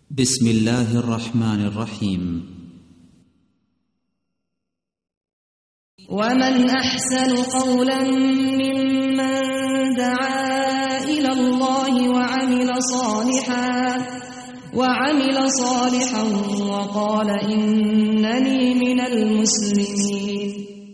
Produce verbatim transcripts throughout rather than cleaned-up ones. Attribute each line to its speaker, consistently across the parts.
Speaker 1: بسم الله الرحمن الرحيم
Speaker 2: ومن أحسن قولا ممن دعا إلى الله وعمل صالحا وعمل صالحا وقال إنني من المسلمين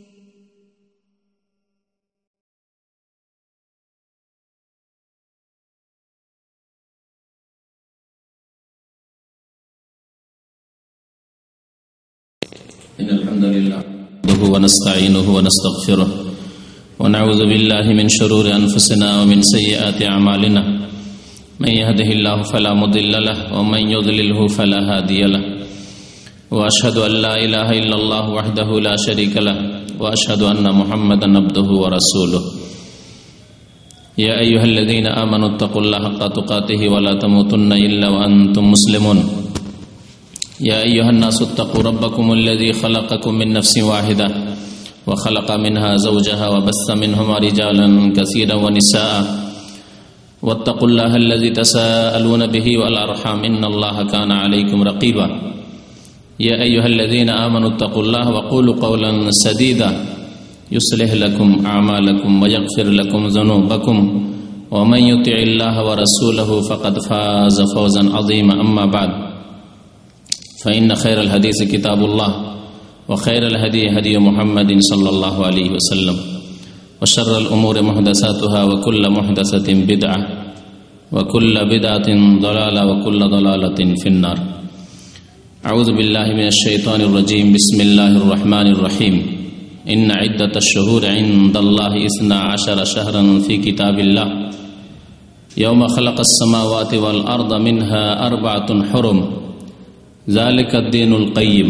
Speaker 3: إن الحمد لله نحمده ونستعينه ونستغفره ونعوذ بالله من شرور أنفسنا ومن سيئات أعمالنا من يهده الله فلا مضل له ومن يضلله فلا هادي له وأشهد أن لا إله إلا الله وحده لا شريك له وأشهد أن محمدا عبده ورسوله يا أيها الذين آمنوا اتقوا الله حق تقاته ولا تموتن إلا وأنتم مسلمون يا أيها الناس اتقوا ربكم الذي خلقكم من نفس واحدة وخلق منها زوجها وبث منهما رجالا كثيرا ونساء واتقوا الله الذي تساءلون به والأرحام إن الله كان عليكم رقيبا يا أيها الذين آمنوا اتقوا الله وقولوا قولا سديدا يصلح لكم أعمالكم ويغفر لكم ذنوبكم ومن يطع الله ورسوله فقد فاز فوزا عظيما أما بعد فإن خير الحديث كتاب الله وخير الهدي هدي محمد صلى الله عليه وسلم وشر الأمور محدثاتها وكل محدثة بدعة وكل بدعة ضلالة وكل ضلالة في النار أعوذ بالله من الشيطان الرجيم بسم الله الرحمن الرحيم إن عدة الشهور عند الله اثنا عشر شهرا في كتاب الله يوم خلق السماوات والأرض منها أربعة حرم ذلك الدين القيم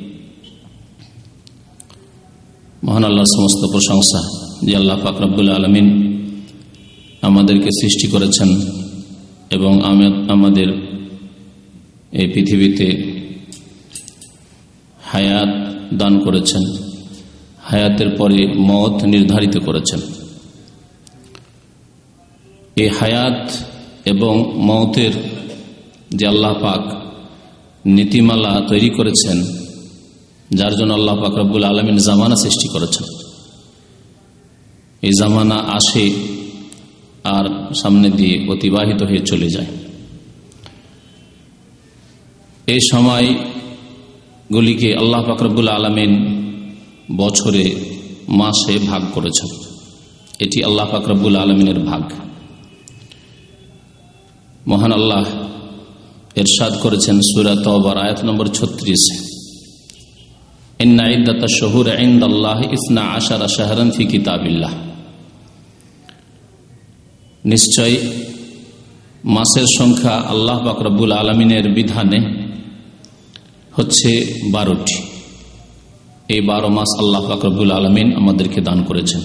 Speaker 3: মহান আল্লাহর সমস্ত প্রশংসা যে আল্লাহ পাক রব্বুল আলামিন আমাদেরকে সৃষ্টি করেছেন এবং আমাদের এই পৃথিবীতে হায়াত দান করেছেন, হায়াতের পরে মওত নির্ধারিত করেছেন। এই হায়াত এবং মওতের যে আল্লাহ পাক নীতিমালা তৈরি করেছেন, যার জন্য আল্লাহ পাক রব্বুল আলামিন জামানা সৃষ্টি করেছেন। এই জামানা আসে আর সামনে দিয়ে অতিবাহিত হয়ে চলে যায়। এই সময়গুলিকে আল্লাহ পাক রব্বুল আলামিন বছরে মাসে ভাগ করেছেন। এটি আল্লাহ পাক রব্বুল আলামিনের ভাগ। মহান আল্লাহ ইরশাদ করেছেন সূরা তাওবার আয়াত নম্বর ছত্রিশ, ইন্না ইদ্দাতাশ শুহুরি ইনদাল্লাহি ইসনা আশারা শাহরান ফি কিতাবিল্লাহ। নিশ্চয় মাসের সংখ্যা আল্লাহ পাক রব্বুল আলামিনের বিধানে হচ্ছে বারোটি। এই বারো মাস আল্লাহ পাক রব্বুল আলামিন আমাদেরকে দান করেছেন।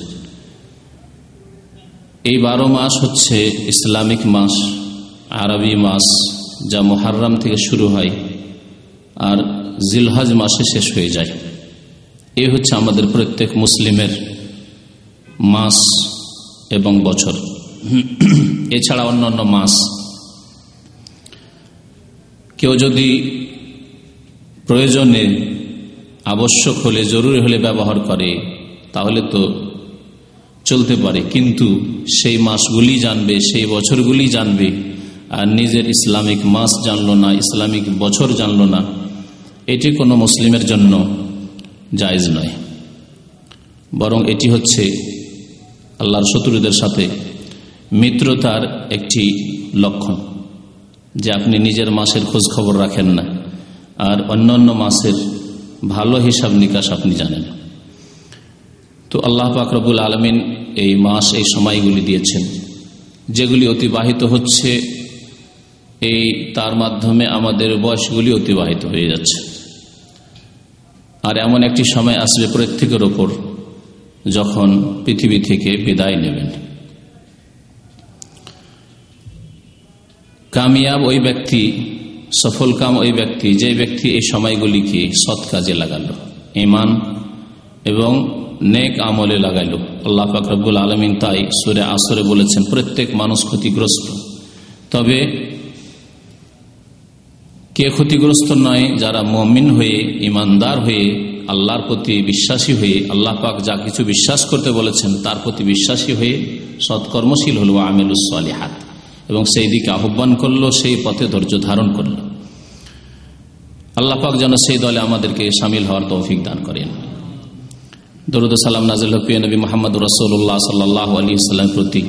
Speaker 3: এই বারো মাস হচ্ছে ইসলামিক মাস, আরবি মাস, যা মুহররম থেকে শুরু হয় আর জিলহজ মাসে শেষ হয়ে যায়। এই হচ্ছে আমাদের প্রত্যেক মুসলিমের মাস এবং বছর। এছাড়া অন্যান্য মাস কেউ যদি প্রয়োজনে, আবশ্যক হলে, জরুরি হলে ব্যবহার করে তাহলে তো চলতে পারে, কিন্তু সেই মাসগুলি জানবে, সেই বছরগুলি জানবে আর নিজের ইসলামিক মাস জানলো না, ইসলামিক বছর জানলো না, এটি কোনো মুসলিমের জন্য জায়েজ নয়। বরং এটি হচ্ছে আল্লাহর শত্রুদের সাথে মিত্রতার একটি লক্ষণ, যে আপনি নিজের মাসের খোঁজ খবর রাখেন না আর অন্যান্য মাসের ভালো হিসাব নিকাশ আপনি জানেন। তো আল্লাহ পাক রব্বুল আলামিন এই মাস, এই সময়গুলি দিয়েছেন, যেগুলি অতিবাহিত হচ্ছে, এই তার মাধ্যমে আমাদের বয়সগুলি অতিবাহিত হয়ে যাচ্ছে। আর এমন একটি সময় আসবে প্রত্যেকের ওপর যখন পৃথিবী থেকে বিদায় নেবেন। কামিয়াব ওই ব্যক্তি, সফল কাম ওই ব্যক্তি, যে ব্যক্তি এই সময়গুলিকে সৎ কাজে লাগালো, ঈমান এবং নেক আমলে লাগালো। আল্লাহ পাক রব্বুল আলামিন তাই সূরা আসরে বলেছেন প্রত্যেক মানুষ ক্ষতিগ্রস্ত, তবে কে ক্ষতিগ্রস্ত নয়? যারা মুমিন হয়ে, ইমানদার হয়ে, আল্লাহর প্রতি বিশ্বাসী হয়ে, আল্লাহ পাক যা কিছু বিশ্বাস করতে বলেছেন তার প্রতি বিশ্বাসী হয়ে সৎকর্মশীল হল, আমিলুস সালিহাত, এবং সেই দিকে আহ্বান করলো, সেই পথে ধৈর্য ধারণ করল। আল্লাহ পাক যেন সেই দলে আমাদেরকে শামিল হওয়ার তৌফিক দান করেন। দরুদ ও সালাম নাযিল হোক প্রিয় নবী মুহাম্মদ রাসূলুল্লাহ সাল্লাল্লাহু আলাইহি ওয়াসাল্লামের প্রতি,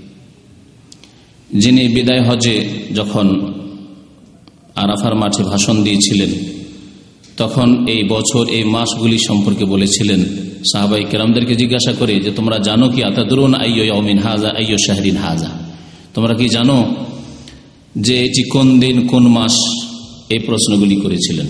Speaker 3: যিনি বিদায় হজে যখন আরাফার মাঠে ভাষণ দিয়েছিলেন তখন এই বছর এই মাসগুলি সম্পর্কে বলেছিলেন। সাহাবাই কেরামদেরকে জিজ্ঞাসা করে যে তোমরা জানো কি আতাদরুন আইয়ু ইয়াউমিন হাযা আইয়ু শাহরিন হাযা, তোমরা কি জানো যে এটি কোন দিন কোন মাস? এই প্রশ্নগুলি করেছিলেন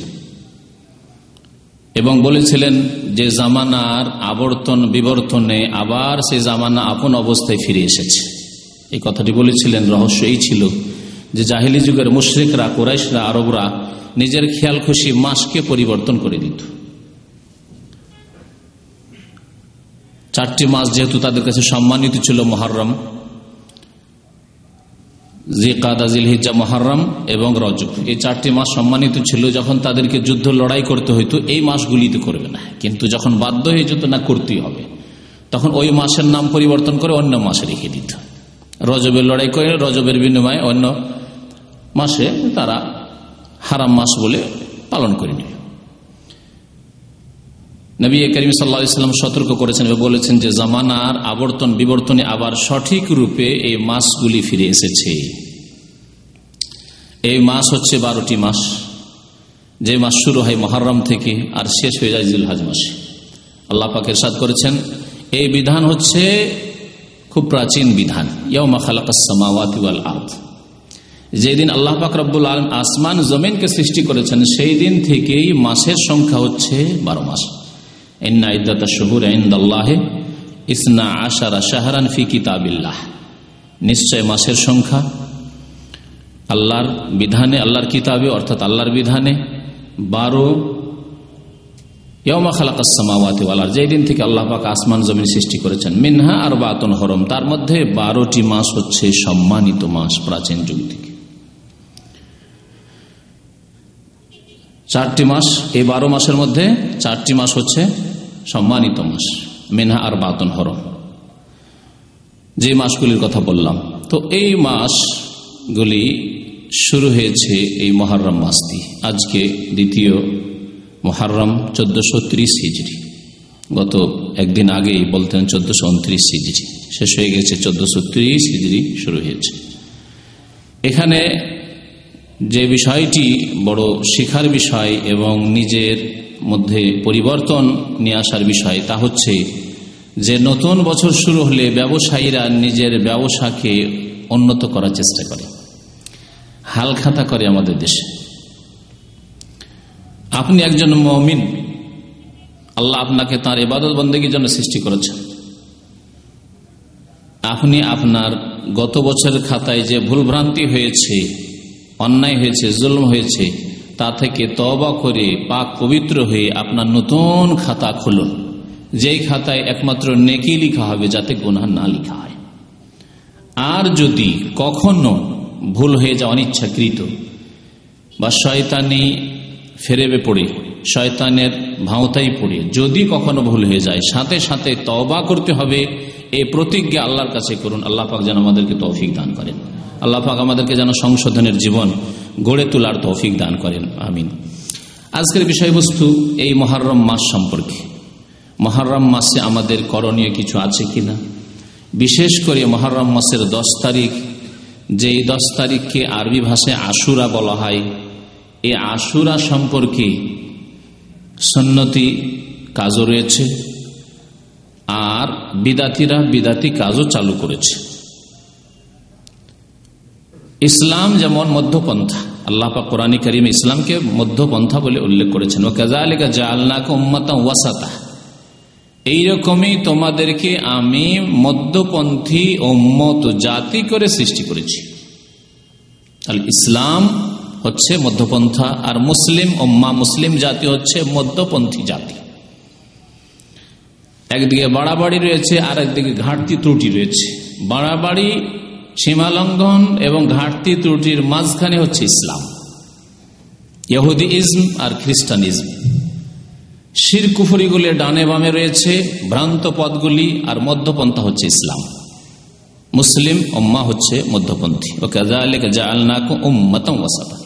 Speaker 3: এবং বলেছিলেন যে জামানার আবর্তন বিবর্তনে আবার সেই জামানা আপন অবস্থায় ফিরে এসেছে। এই কথাটি বলেছিলেন। রহস্য এই ছিল যে জাহিলি যুগের মুশরিকরা, কুরাইশরা, আরবরা নিজের খেয়াল খুশি মাসকে পরিবর্তন করে দিত। চারটি মাস যেহেতু তাদের কাছে সম্মানিত ছিল, মুহররম, জিলকাদা, জিলহিজ্জা, মুহররম এবং রজব, এই চারটি মাস সম্মানিত ছিল। যখন তাদেরকে যুদ্ধ লড়াই করতে হইতো এই মাসগুলিতে করবে না, কিন্তু যখন বাধ্য হয়ে যেত না করতেই হবে, তখন ওই মাসের নাম পরিবর্তন করে অন্য মাসে রেখে দিত। রজবের লড়াই করে রজবের বিনিময়ে অন্য মাসে তারা হারাম মাস বলে পালন করে নিল। নবী করিম সাল্লাল্লাহু আলাইহি ওয়াসাল্লাম সতর্ক করেছেন এবং বলেছেন যে জামানার আবর্তন বিবর্তনে আবার সঠিক রূপে এই মাসগুলি ফিরে এসেছে। এই মাস হচ্ছে বারোটি মাস, যে মাস শুরু হয় মুহররম থেকে আর শেষ হয়ে যায় জিলহজ মাসে। আল্লাহ পাক ইরশাদ করেছেন এই বিধান হচ্ছে খুব প্রাচীন বিধান। ইয়াউমা খালাকাস সামাওয়াতি ওয়াল আরদ, যেদিন আল্লাহ পাক রব্বুল আলামিন আসমান জমিনকে সৃষ্টি করেছেন সেই দিন থেকেই মাসের সংখ্যা হচ্ছে বারো মাস। ইন্না ইদ্দাতাশ শুহুরি ইনদাল্লাহি ইসনা আশারা শাহরান ফি কিতাবিল্লাহ, নিশ্চয় মাসের সংখ্যা আল্লাহর বিধানে, আল্লাহর কিতাবে অর্থাৎ আল্লাহর বিধানে বারো। ইয়াউমা খালাকাস সামাওয়াতি ওয়াল আরদ, যেই দিন থেকে আল্লাহ পাক আসমান জমিন সৃষ্টি করেছেন, মিনহা আরবাতুন হুরুম, তার মধ্যে বারোটি মাস হচ্ছে সম্মানিত মাস প্রাচীন যুগ থেকে। চারটি মাস, এই বারো মাসের মধ্যে চারটি মাস হচ্ছে সম্মানিত মাস, মিনহা আরবাতুন হুরুম, যে মাসগুলির কথা বললাম। তো এই মাসগুলি শুরু হয়েছে এই মুহররম মাস দিয়ে। আজকে দ্বিতীয় মুহররম চোদ্দশো ত্রিশ হিজরি, গত একদিন আগেই বলতেন চোদ্দশো উনত্রিশ হিজরি, শেষ হয়ে গেছে চোদ্দশো ত্রিশ হিজরি শুরু হয়েছে। এখানে যে বিষয়টি বড় শিখার বিষয় এবং নিজের মধ্যে পরিবর্তন নিয়ে আসার বিষয় তা হচ্ছে যে নতুন বছর শুরু হলে ব্যবসায়ীরা নিজের ব্যবসাকে উন্নত করার চেষ্টা করে, হালখাতা করে আমাদের দেশে। আপনি একজন মুমিন, আল্লাহ আপনাকে তাঁর ইবাদত বন্দেগীর জন্য সৃষ্টি করেছেন। আপনি আপনার গত বছরের খাতায় যে ভুলভ্রান্তি হয়েছে, অন্যায় হয়েছে, জুলম হয়েছে, তা থেকে তওবা করে পাক পবিত্র হয়ে আপনার নতুন খাতা খুলুন, যেই খাতায় একমাত্র নেকি লেখা হবে, যাতে গুনাহ না লেখা হয়। আর যদি কখনো ভুল হয়ে যায় অনিচ্ছাকৃত বা শয়তানি ফেরেবে পড়ে, শয়তানের ভাঁওতাই পড়ে যদি কখনো ভুল হয়ে যায়, সাথে সাথে তওবা করতে হবে, এই প্রতিজ্ঞা আল্লাহর কাছে করুন। আল্লাহ পাক যেন আমাদেরকে তৌফিক দান করেন। আল্লাহ পাক আমাদেরকে যেন সংশোধনের জীবন গড়ে তোলার তৌফিক দান করেন, আমিন। আজকের বিষয়বস্তু এই মুহররম মাস সম্পর্কে। মুহররম মাসে আমাদের করণীয় কিছু আছে কিনা, বিশেষ করে মুহররম মাসের দশ তারিখ, যেই দশ তারিখকে আরবি ভাষায় আশুরা বলা হয়, এই আশুরা সম্পর্কে সুন্নতি কাজও রয়েছে আর বিদাতিরা বিদাতি কাজও চালু করেছে। ইসলাম যেমন মধ্যপন্থা, আল্লাহ পাক কোরআনে কারিমে ইসলামকে মধ্যপন্থা বলে উল্লেখ করেছেন, ওয়া কাযালিকা জাআলনাকুম উম্মাতান ওয়াসাতা, এইরকমই তোমাদেরকে আমি মধ্যপন্থী উম্মত জাতি করে সৃষ্টি করেছি। আল ইসলাম হচ্ছে মধ্যপন্থা আর মুসলিম উম্মাহ, মুসলিম জাতি হচ্ছে মধ্যপন্থী জাতি। একদিকে বাড়াবাড়ি রয়েছে আর একদিকে ঘাটতি ত্রুটি রয়েছে। বাড়াবাড়ি, সীমালঙ্ঘন এবং ঘাটতি ত্রুটির মাঝখানে হচ্ছে ইসলাম। ইহুদি ইজম আর খ্রিস্টানিজম। শিরক কুফরিগুলি ডানে বামে রয়েছে, ভ্রান্ত পথগুলি, আর মধ্যপন্থা হচ্ছে ইসলাম। মুসলিম উম্মাহ হচ্ছে মধ্যপন্থী। ওয়া কাযালিকা জাআলনাকুম উম্মাতান ওয়াসাতা।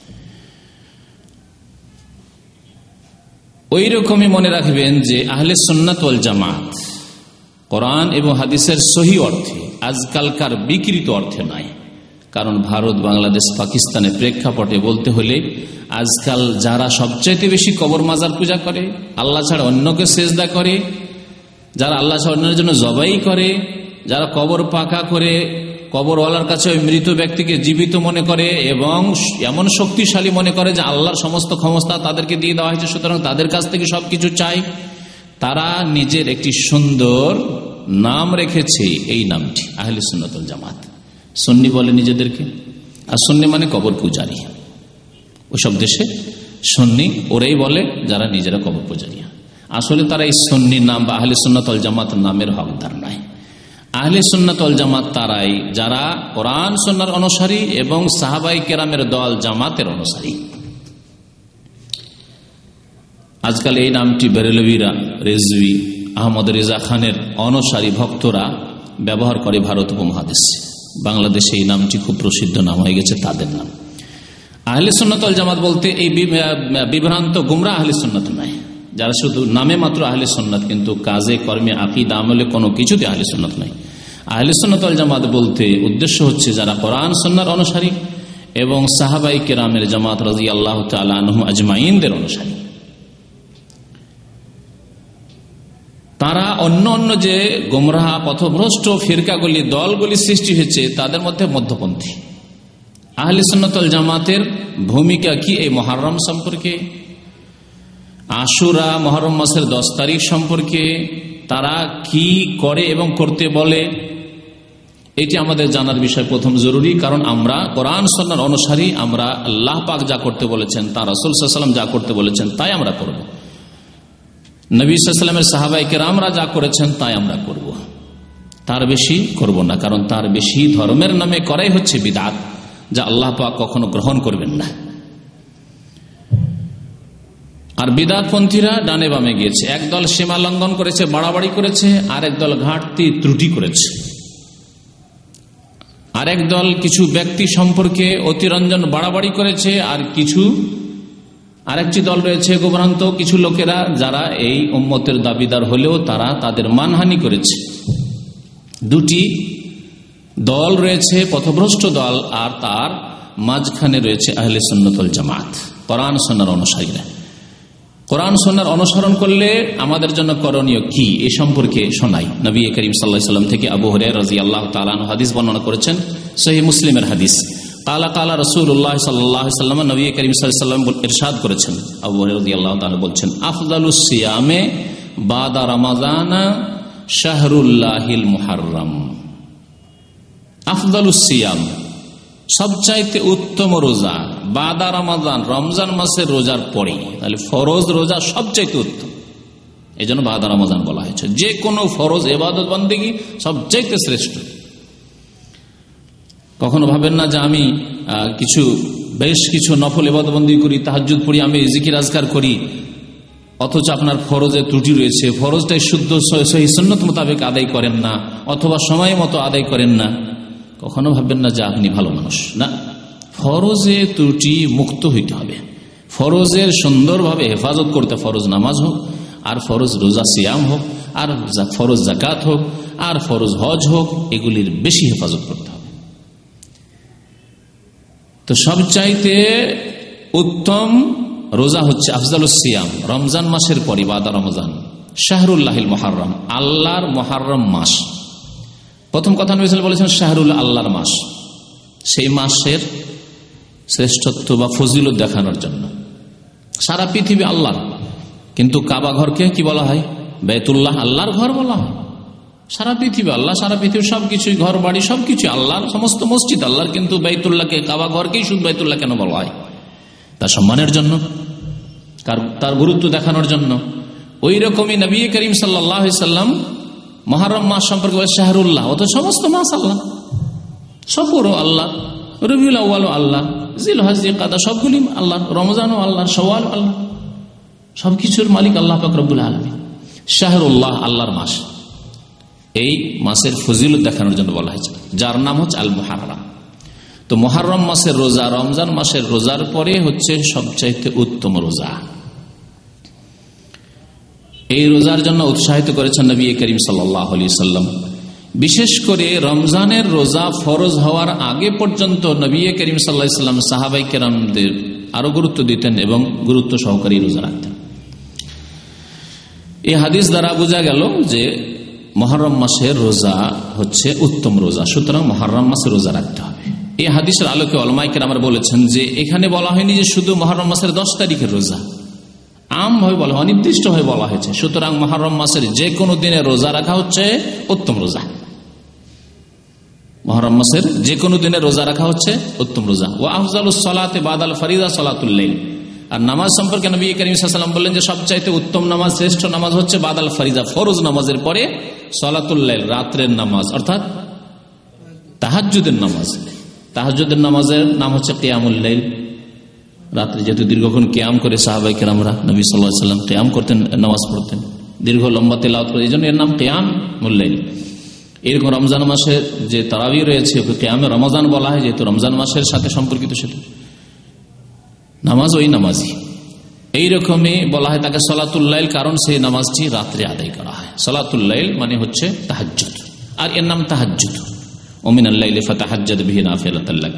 Speaker 3: ওই রকমই মনে রাখবেন যে আহলে সুন্নাত ওয়াল জামাত কোরআন এবং হাদিসের সহি অর্থে, আজকালকার বিকৃত অর্থে নয়। কারণ ভারত, বাংলাদেশ, পাকিস্তানের প্রেক্ষাপটে বলতে হলে আজকাল যারা সবচাইতে বেশি কবর মাজার পূজা করে, আল্লাহ ছাড়া অন্যকে সেজদা করে, যারা আল্লাহ ছাড়া অন্যের জন্য জবাই করে, যারা কবর পাকা করে কবরওয়ালার কাছে ওই মৃত ব্যক্তিকে জীবিত মনে করে এবং এমন শক্তিশালী মনে করে যে আল্লাহর সমস্ত ক্ষমতা তাদেরকে দিয়ে দেওয়া হয়েছে, সুতরাং তাদের কাছ থেকে সবকিছু চাই, তারা নিজের একটি সুন্দর নাম রেখেছে। এই নামটি আহলে সুন্নাত ওয়াল জামাত। সুন্নি বলে নিজেদেরকে, আর সুন্নি মানে কবর পূজারী। ওইসব দেশে সুন্নি ওরাই বলে যারা নিজেরা কবর পূজারী। আসলে তারা এই সুন্নি নাম বা আহলে সুন্নাত ওয়াল জামাত নামের হকদার নয়। আহলে সুন্নাত ওয়াল জামাত তারাই যারা কোরআন সুন্নাহর অনুসারী এবং সাহাবাই কেরামের দল জামাতের অনুসারী। আজকাল এই নামটি বেরেলভিরা, রেজভি, আহমদ রেজা খানের অনুসারী ভক্তরা ব্যবহার করে ভারত উপমহাদেশে। বাংলাদেশে এই নামটি খুব প্রসিদ্ধ নাম হয়ে গেছে তাদের নাম। আহলে সুন্নাত ওয়াল জামাত বলতে এই বিভ্রান্ত গুমরা আহলে সুন্নাত নয়, যারা শুধু নামে মাত্র আহলে সুন্নাত কিন্তু কাজে কর্মে আকীদা আমলে কোনো কিছুতে আহলে সুন্নাত নয়। আহলে সুন্নাত ওয়াল জামাত বলতে উদ্দেশ্য হচ্ছে যারা কোরআন সুন্নাহর অনুসারী এবং সাহাবাই কেরামের জামাত রাদিয়াল্লাহু তাআলা আনহুম আজমাইনদের অনুসারী। তারা অন্য অন্য যে গোমরাহ পথভ্রষ্ট ফিরকাগুলি, দলগুলি সৃষ্টি হয়েছে তাদের মধ্যে মধ্যপন্থী। আহলে সুন্নাত ওয়াল জামাতের ভূমিকা কি এই মুহররম সম্পর্কে, আশুরা মুহররম মাসের দশ তারিখ সম্পর্কে তারা কি করে এবং করতে বলে, এটি আমাদের জানার বিষয় প্রথম জরুরি। কারণ আমরা কোরআন সুন্নাহর অনুসারী, আমরা আল্লাহ পাক যা করতে বলেছেন, তার রাসূল সাল্লাল্লাহু আলাইহি ওয়াসাল্লাম যা করতে বলেছেন তাই আমরা করব। নবী সাল্লাল্লাহু আলাইহি ওয়াসাল্লামের সাহাবায়ে কেরামরা যা করেছেন তাই আমরা করব, তার বেশি করব না। কারণ তার বেশি ধর্মের নামে করাই হচ্ছে বিদআত, যা আল্লাহ পাক কখনো গ্রহণ করবেন না। আর বিদআতপন্থীরা ডানে বামে গিয়েছে, একদল সীমা লঙ্ঘন করেছে, বাড়াবাড়ি করেছে, আর একদল ঘাটতি ত্রুটি করেছে, আর একদল কিছু ব্যক্তি সম্পর্কে অতিরঞ্জন বাড়াবাড়ি করেছে, আর কিছু আরেকটি দল রয়েছে গোভ্রান্ত কিছু লোকেরা যারা এই উম্মতের দাবিদার হলেও তারা তাদের মানহানি করেছে। দুটি দল রয়েছে, পথভ্রষ্ট দল, আর তার মাঝখানে রয়েছে আহলে সুন্নাত ওয়াল জামাত, কোরআন সুন্নাহর অনুসারীরা। কোরআন সুন্নাহর অনুসরণ করলে আমাদের জন্য করণীয় কি এ সম্পর্কে শোনাই। নবী করিম সাল্লাল্লাহু আলাইহি ওয়াসাল্লাম থেকে আবু হুরায়রা রাদিয়াল্লাহু তাআলা আনহু হাদিস বর্ণনা করেছেন, সহিহ মুসলিমের হাদিস। কালা কালা রাসূলুল্লাহ সাল্লাল্লাহু আলাইহি ওয়াসাল্লাম, নবী করিম সাল্লাল্লাহু আলাইহি ওয়াসাল্লাম ইরশাদ করেছেন, আবু হুরায়রা রাদিয়াল্লাহু তাআলা বলছেন, আফদালুস সিয়ামে বাদা রমাদানা শাহরুল্লাহিল মুহাররম। আফদালুস সিয়াম, সবচাইতে উত্তম রোজা, বাদা রমাদান, রমজান মাসের রোজার পরে। তাহলে ফরজ রোজা সবচাইতে উত্তম, এই জন্য বাদা রমাদান বলা হয়েছে। যে কোনো ফরজ ইবাদত বন্দেগী সবচাইতে শ্রেষ্ঠ। কখনো ভাবেন না যে আমি কিছু বেশ কিছু নফল ইবাদত বন্দেগী করি, তাহাজ্জুদ পড়ি, আমি জিকির আজকার করি, অথচ আপনার ফরজে ত্রুটি রয়েছে, ফরজটাই শুদ্ধ সহি সুন্নাত মোতাবেক আদায় করেন না, অথবা সময় মতো আদায় করেন না। কখনো ভাববেন না যে আপনি ভালো মানুষ, না। ফরজে ত্রুটি মুক্ত হইতে হবে, ফরজের সুন্দরভাবে হেফাজত করতে, ফরজ নামাজ হোক, আর ফরজ রোজা সিয়াম হোক, আর ফরজ যাকাত হোক, আর ফরজ হজ হোক, এগুলির বেশি হেফাজত করতে হবে। তো সবচাইতে উত্তম রোজা হচ্ছে আফজালুস সিয়াম, রমজান মাসের পরে বাদা রমজান, শাহরুল্লাহিল মুহাররম, আল্লাহর মুহাররম মাস। প্রথম কথা নবী সাল্লাল্লাহু আলাইহি ওয়াসাল্লাম বলেছেন শাহরুল আল্লাহর মাস, সেই মাসের শ্রেষ্ঠত্ব বা ফজিলত দেখানোর জন্য। সারা পৃথিবী আল্লাহর, কিন্তু কাবা ঘরকে কি বলা হয়? বাইতুল্লাহ, আল্লাহর ঘর বলা হয়। সারা পৃথিবী আল্লাহ, সারা পৃথিবীর সবকিছুই, ঘর বাড়ি সবকিছু আল্লাহর, সমস্ত মসজিদ আল্লাহর, কিন্তু বাইতুল্লাহকে, কাবা ঘরকেই শুধু বাইতুল্লাহ কেন বলা হয়? তার সম্মানের জন্য, তার গুরুত্ব দেখানোর জন্য। ওই রকমই নবী করিম সাল্লাল্লাহু আলাইহি সাল্লাম মুহররম মাস সম্পর্কে বলে শাহরুল্লাহ, অত সমস্ত মাস আল্লাহ, সফরও আল্লাহ, রবিউল আউয়াল আল্লাহ, জিলহজ জিলকাদা সবগুলি আল্লাহ, রমজানও আল্লাহ, শাওয়াল আল্লাহ, সবকিছুর মালিক আল্লাহ পাক রব্বুল আলামিন। শাহরুল্লাহ, আল্লাহর মাস। এই মাসের ফজিলত দেখানোর জন্য বলা হয়েছে, যার নাম হচ্ছে আল মুহাররম। তো মুহাররম মাসের রোজা রমজান মাসের রোজার পরে হচ্ছে সবচাইতে উত্তম রোজা। এই রোজার জন্য উৎসাহিত করেছেন নবী করিম সাল্লাল্লাহু আলাইহি সাল্লাম। বিশেষ করে রমজানের রোজা ফরজ হওয়ার আগে পর্যন্ত নবী করিম সাল্লাল্লাহু আলাইহি সাল্লাম সাহাবায়ে কেরামদের আরো গুরুত্ব দিতেন এবং গুরুত্ব সহকারে রোজা রাখতেন। এই হাদিস দ্বারা বোঝা গেল যে মুহররম মাসের রোজা হচ্ছে উত্তম রোজা, সুতরাং মুহররম মাসে রোজা রাখতে হবে। এই হাদিসের আলোকে উলামায়ে কেরাম বলেছেন যে এখানে বলা হয়নি যে শুধু মুহররম মাসের দশ তারিখের রোজা, আমভাবে বলা হয়, অনির্দিষ্ট হয়ে বলা হয়েছে। সুতরাং মুহররম মাসের যে কোনো দিনে রোজা রাখা হচ্ছে উত্তম রোজা। মুহররম মাসের যে কোনো দিনে রোজা রাখা হচ্ছে উত্তম রোজা। ওয়া আফজালুস সালাতি বাদাল ফরিদা সালাতুল লাইল। আর নামাজ সম্পর্কে নবী করিম সাল্লাল্লাহু আলাইহি ওয়াসাল্লাম বললেন যে সবচাইতে উত্তম নামাজ, শ্রেষ্ঠ নামাজ হচ্ছে বাদাল ফরিদা, ফরজ নামাজের পরে সালাতুল লাইল, রাতের নামাজ, অর্থাৎ তাহাজ্জুদের নামাজ। তাহাজ্জুদের নামাজের নাম হচ্ছে কিয়ামুল লাইল। রাত্রে যেহেতু দীর্ঘক্ষণ কিয়াম করে সাহাবায়ে কেরামরা, নবী সাল্লাল্লাহু আলাইহি ওয়াসাল্লাম কিয়াম করতেন, নামাজ পড়তেন, দীর্ঘ লম্বা তেলাওয়াত করে, এই জন্য এর নাম কিয়ামুল লাইল। এরকম রমজান মাসের যে তারাবি রয়েছে ওকে কিয়ামে রমজান বলা হয়, যেহেতু রমজান মাসের সাথে সম্পর্কিত সেটা নামাজ, ওই নামাজই। এইরকমই বলা হয় তাকে সালাতুল লাইল, কারণ সেই নামাজটি রাত্রে আদায় করা হয়। সালাতুল লাইল মানে হচ্ছে তাহাজ্জুদ, আর এর নাম তাহাজ্জুদ। ওয়া মিনাল লাইলি ফাতাহাজ্জাদ বিহি নাফিলাতাল লাক।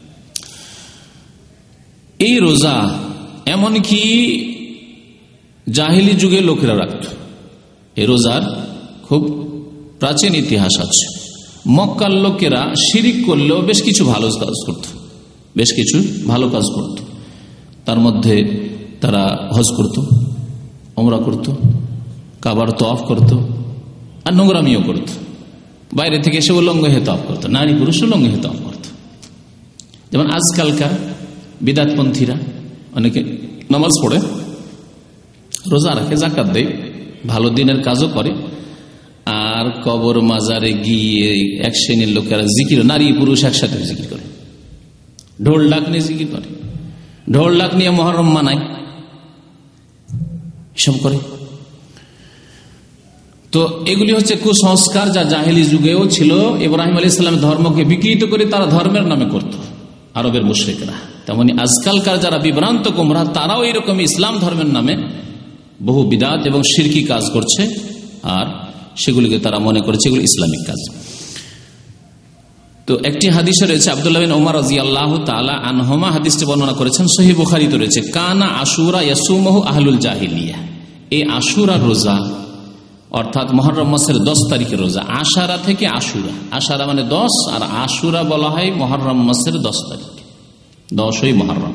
Speaker 3: এই রোজা এমনকি জাহিলি যুগে লোকেরা রাখত। এই রোজার খুব প্রাচীন ইতিহাস আছে। মক্কার লোকেরা শিরিক করলেও বেশ কিছু ভালো কাজ করত, বেশ কিছু ভালো কাজ করত। তার মধ্যে তারা হজ করত, ওমরা করত, কাবার তওয়াফ করত, আর নোংরামিও করত। বাইরে থেকে এসে উলঙ্গ হয়ে তওয়াফ করত, নারী পুরুষ উলঙ্গ হয়ে তওয়াফ করত। যেমন আজকালকার বিদাতপন্থীরা অনেকে নামাজ পড়ে, রোজা রাখে, যাকাত দেয়, ভালো দিনের কাজও করে, আর কবর মাজারে গিয়ে এক শ্রেণীর লোকেরা জিকির, নারী পুরুষ একসাথে জিকির করে, ঢোল ডাক নিয়ে জিকির করে, ঢোল ডাক নিয়ে মুহররম মানায়, এসব করে। তো এগুলি হচ্ছে কুসংস্কার, যা জাহেলি যুগেও ছিল। ইব্রাহিম আলাইহিস সালামের ধর্মকে বিকৃত করে তারা ধর্মের নামে করত আরবের মুশরিকরা। তেমনি আজকালকার যারা বিভ্রান্ত গোমরাহ, তারাও এরকম ইসলাম ধর্মের নামে বহু বিদআত এবং শিরকি কাজ করছে, আর সেগুলিকে তারা মনে করেছে এগুলো ইসলামিক কাজ। তো একটি হাদিসে রয়েছে, আব্দুল্লাহ বিন ওমর রাদিয়াল্লাহু তাআলা আনহুমা হাদিসটি বর্ণনা করেছেন, সহিহ বুখারীতে রয়েছে, কানা আশুরা ইয়াসুমুহু আহলুল জাহিলিয়া। এই আশুরা রোজা অর্থাৎ মুহররম মাসের দশ তারিখের রোজা। আশারা থেকে আশুরা, আশারা মানে দশ, আর আশুরা বলা হয় মুহররম মাসের দশ তারিখ, দশই মুহররম।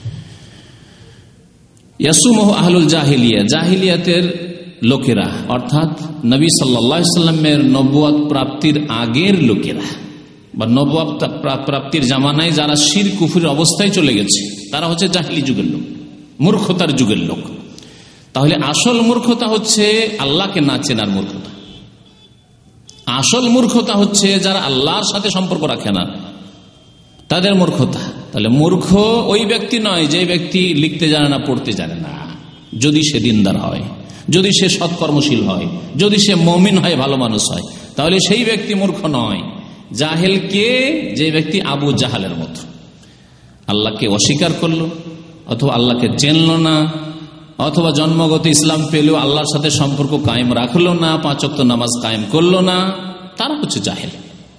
Speaker 3: ইয়াসুমুহু আহলুল জাহিলিয়া, জাহিলিয়াতের লোকেরা, অর্থাৎ নবী সাল্লাল্লাহু আলাইহি সাল্লামের নবুয়ত প্রাপ্তির আগের লোকেরা, বা নবুয়ত প্রাপ্তির জামানায় যারা শিরক কুফরের অবস্থায় চলে গেছে, তারা হচ্ছে জাহিলি যুগের লোক, মূর্খতার যুগের লোক। তাহলে আসল মূর্খতা হচ্ছে আল্লাহকে না চেনার মূর্খতা। আসল মূর্খতা হচ্ছে যারা আল্লাহর সাথে সম্পর্ক রাখে না, তাদের মূর্খতা। তাহলে মূর্খ ওই ব্যক্তি নয় যে ব্যক্তি লিখতে জানে না, পড়তে জানে না, যদি সে দিনদার হয়, যদি সে সৎকর্মশীল হয়, যদি সে মুমিন হয়, ভালো মানুষ হয়, তাহলে সেই ব্যক্তি মূর্খ নয়। জাহেল কে? যে ব্যক্তি আবু জাহালের মতো আল্লাহকে অস্বীকার করলো, অথবা আল্লাহকে চিনল না, অথবা জন্মগত ইসলাম পেলেও আল্লাহর সাথে সম্পর্ক কায়েম রাখলো না, পাঁচ ওয়াক্ত নামাজ কায়েম করলো না, তারা হচ্ছে জাহেল।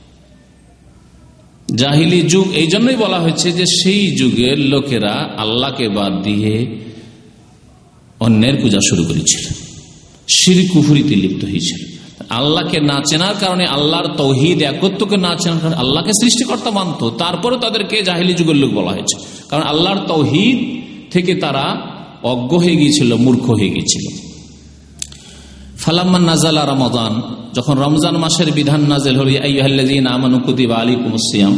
Speaker 3: জাহিলি যুগ এই জন্যই বলা হয়েছে যে সেই যুগের লোকেরা আল্লাহকে বাদ দিয়ে অন্যের পূজা শুরু করেছিল, শিরক কুফরিতে লিপ্ত হয়েছিল। আল্লাহকে না চেনার কারণে, আল্লাহর তৌহিদ একত্বকে না চেনার কারণে আল্লাহকে সৃষ্টিকর্তা মানত, তারপরে তাদেরকে জাহিলি যুগের লোক বলা হয়েছে, কারণ আল্লাহর তৌহিদ থেকে তারা অজ্ঞ হয়ে গিয়েছিল, মূর্খ হয়ে গিয়েছিল। ফালাম্মা নাজালা রমাদান, যখন রমজান মাসের বিধান নাযিল হল, ইয়া আইয়ুহাল্লাযীনা আমানু কুতিবা আলাইকুমুস সিয়াম,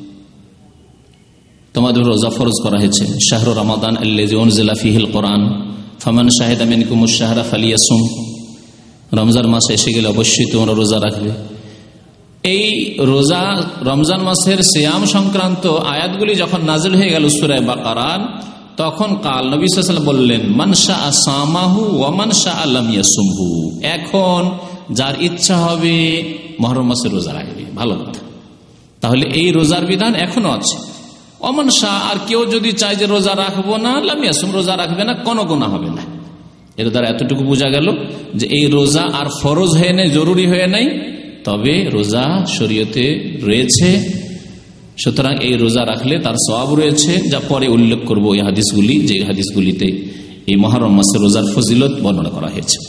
Speaker 3: তোমাদের রোজা ফরজ করা হয়েছে। শাহরু রমাদান আল্লাযী উনজিলা ফীহিল কুরআন ফামান শাহিদা মিনকুমুশ শাহরা ফালিয়াসুম, রমজান মাস এসে গেলে অবশ্যই তোমরা রোজা রাখবে। এই রোজা রমজান মাসের সিয়াম সংক্রান্ত আয়াতগুলি যখন নাজিল হয়ে গেল সূরা বাকারা, তখন কাল নবী সাল্লাল্লাহু আলাইহি ওয়াসাল্লাম বললেন, মান শাআ সামাহু ওয়া মান শাআ লাম ইয়াসুমহু। এখন যার ইচ্ছা হবে মুহররম মাসের রোজা রাখবে, ভালো কথা। তাহলে এই রোজার বিধান এখনো আছে। ওমান শাহ, আর কেউ যদি চায় যে রোজা রাখবো না, লাম ইয়াসুম, রোজা রাখবে না, কোনো গুনাহ হবে না। এর দ্বারা এতটুকু বোঝা গেল যে এই রোজা আর ফরজ হয়ে নেই, জরুরি হয়ে নেই, তবে রোজা শরীয়তে রয়েছে। সুতরাং এই রোজা রাখলে তার সওয়াব রয়েছে, যা পরে উল্লেখ করব এই হাদিসগুলি, যে হাদিসগুলিতে এই মুহররম মাসের রোজার ফজিলত বর্ণনা করা হয়েছে।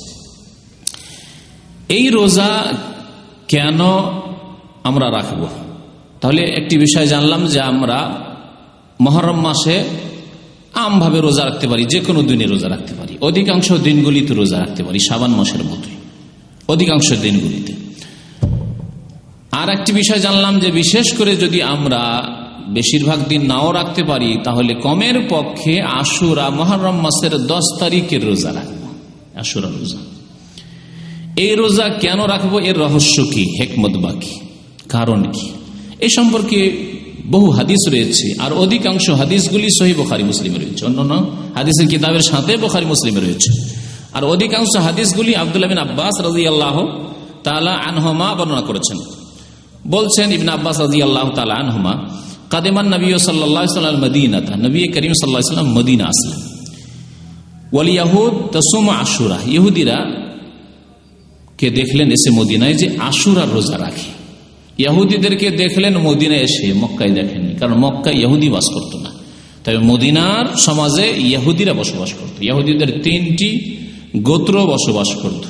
Speaker 3: এই রোজা কেন আমরা রাখব? তাহলে একটি বিষয় জানলাম যে আমরা মুহররম মাসে আমভাবে রোজা রাখতে পারি, যে কোনো দিনে রোজা রাখতে পারি, অধিকাংশ দিনগুলিতে রোজা রাখতে পারি, শাবান মাসের মতোই অধিকাংশ দিনগুলিতে। আর একটি বিষয় জানলাম যে বিশেষ করে যদি আমরা বেশিরভাগ দিন নাও রাখতে পারি, তাহলে কমের পক্ষে আশুরা, মুহররম মাসের দশ তারিখের রোজা রাখবো, আশুরা রোজা। এই রোজা কেন রাখবো, এর রহস্য কি, হিকমত বাকি, কারণ কি, এই সম্পর্কে বহু হাদিস রয়েছে। আর অধিকাংশ হাদিসগুলি সহিহ বুখারী মুসলিমে রয়েছে, অন্যান্য হাদিসের কিতাবের সাথে বুখারী মুসলিমে রয়েছে। আর অধিকাংশ হাদিসগুলি আব্দুল্লাহ বিন আব্বাস রাদিয়াল্লাহু তাআলা আনহুমা বর্ণনা করেছেন। বলছেন ইবনে আব্বাস রাদিয়াল্লাহু তাআলা আনহুমা, কাদিমান নবী সাল্লাল্লাহু আলাইহি ওয়াসাল্লাম মদিনাতা, নবী করিম সাল্লাল্লাহু আলাইহি ওয়াসাল্লাম মদিনা আসলেন। ওয়াল ইয়াহুদ তাসুমু আশুরা, ইহুদিরা কে দেখলেন এসে মদিনায় যে আশুরার রোজা রাখে। ইহুদিদেরকে দেখলেন মদিনায় এসে, মক্কায় দেখেননি, কারণ মক্কায় ইহুদি বাস করতো না। তবে মদিনার সমাজে ইহুদিরা বসবাস করত, ইহুদিদের তিনটি গোত্র বসবাস করত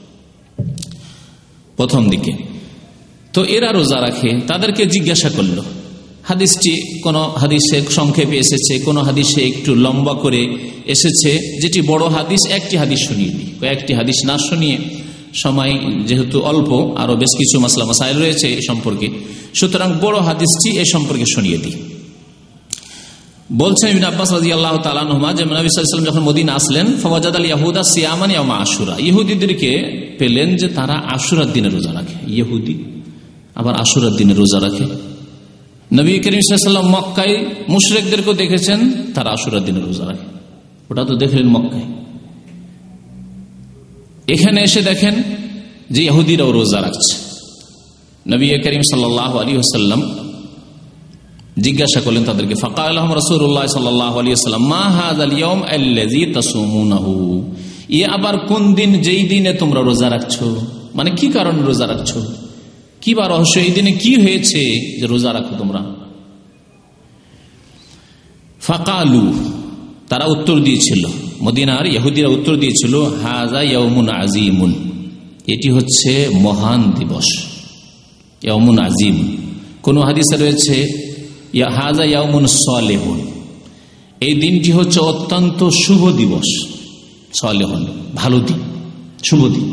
Speaker 3: প্রথম দিকে। তো এরা রোজা রাখে, তাদেরকে জিজ্ঞাসা করলো। হাদিসটি কোন হাদিসে সংক্ষেপে এসেছে, কোন হাদিসে একটু লম্বা করে এসেছে। যেটি বড় হাদিস, একটি হাদিস শুনিয়ে দিই, কয়েকটি হাদিস না শুনিয়ে, সময় যেহেতু অল্প, আরো বেশ কিছু মাসলা মাসাইল রয়েছে এই সম্পর্কে, সুতরাং বড় হাদিসটি এই সম্পর্কে শুনিয়ে দিই। বলছেন ইবনে আব্বাস রাদিয়াল্লাহু তাআলা আনহুমা যে নবী সাল্লাল্লাহু আলাইহি ওয়াসাল্লাম যখন মদিনা আসলেন, ফাওয়াজাদাল ইয়াহুদা সিয়ামান ইয়াউম আশুরা, ইহুদিদেরকে পেলেন যে তারা আশুরার দিনে রোজা রাখে। ইহুদি আবার আশুরার দিনে রোজা রাখে। নবী করিম সাল্লাল্লাহু আলাইহি ওয়াসাল্লাম মক্কায় মুশরিকদেরকেও দেখেছেন তারা আশুরার দিনে রোজা রাখে, ওটা তো দেখলেন মক্কায়। এখানে এসে দেখেন যে ইহুদিরাও রোজা রাখছে। নবী করিম সাল্লাল্লাহু আলাইহি ওয়াসাল্লাম জিজ্ঞাসা করলেন তাদেরকে, ফাকাল লাহুম রাসূলুল্লাহ সাল্লাল্লাহু আলাইহি ওয়াসাল্লাম, মা হাযাল ইয়াউম আল্লাযী তাসুমুনাহু, ই আবার কোন দিন যেই দিনে তোমরা রোজা রাখছো, মানে কি কারণে রোজা রাখছো, কি বা রহস্য, এই দিনে কি হয়েছে যে রোজা রাখো তোমরা? ফাকালু, তারা উত্তর দিয়েছিল, মদিনার ইহুদিরা উত্তর দিয়েছিল, হাযা ইয়াউমুন আযীমুন, এটি হচ্ছে মহান দিবস, ইয়াউমুন আযীম। কোন হাদিসে রয়েছে হাযা ইয়াউমুন সালিহুন, এই দিনটি হচ্ছে অত্যন্ত শুভ দিবস, সালিহুন ভালো দিন, শুভ দিন।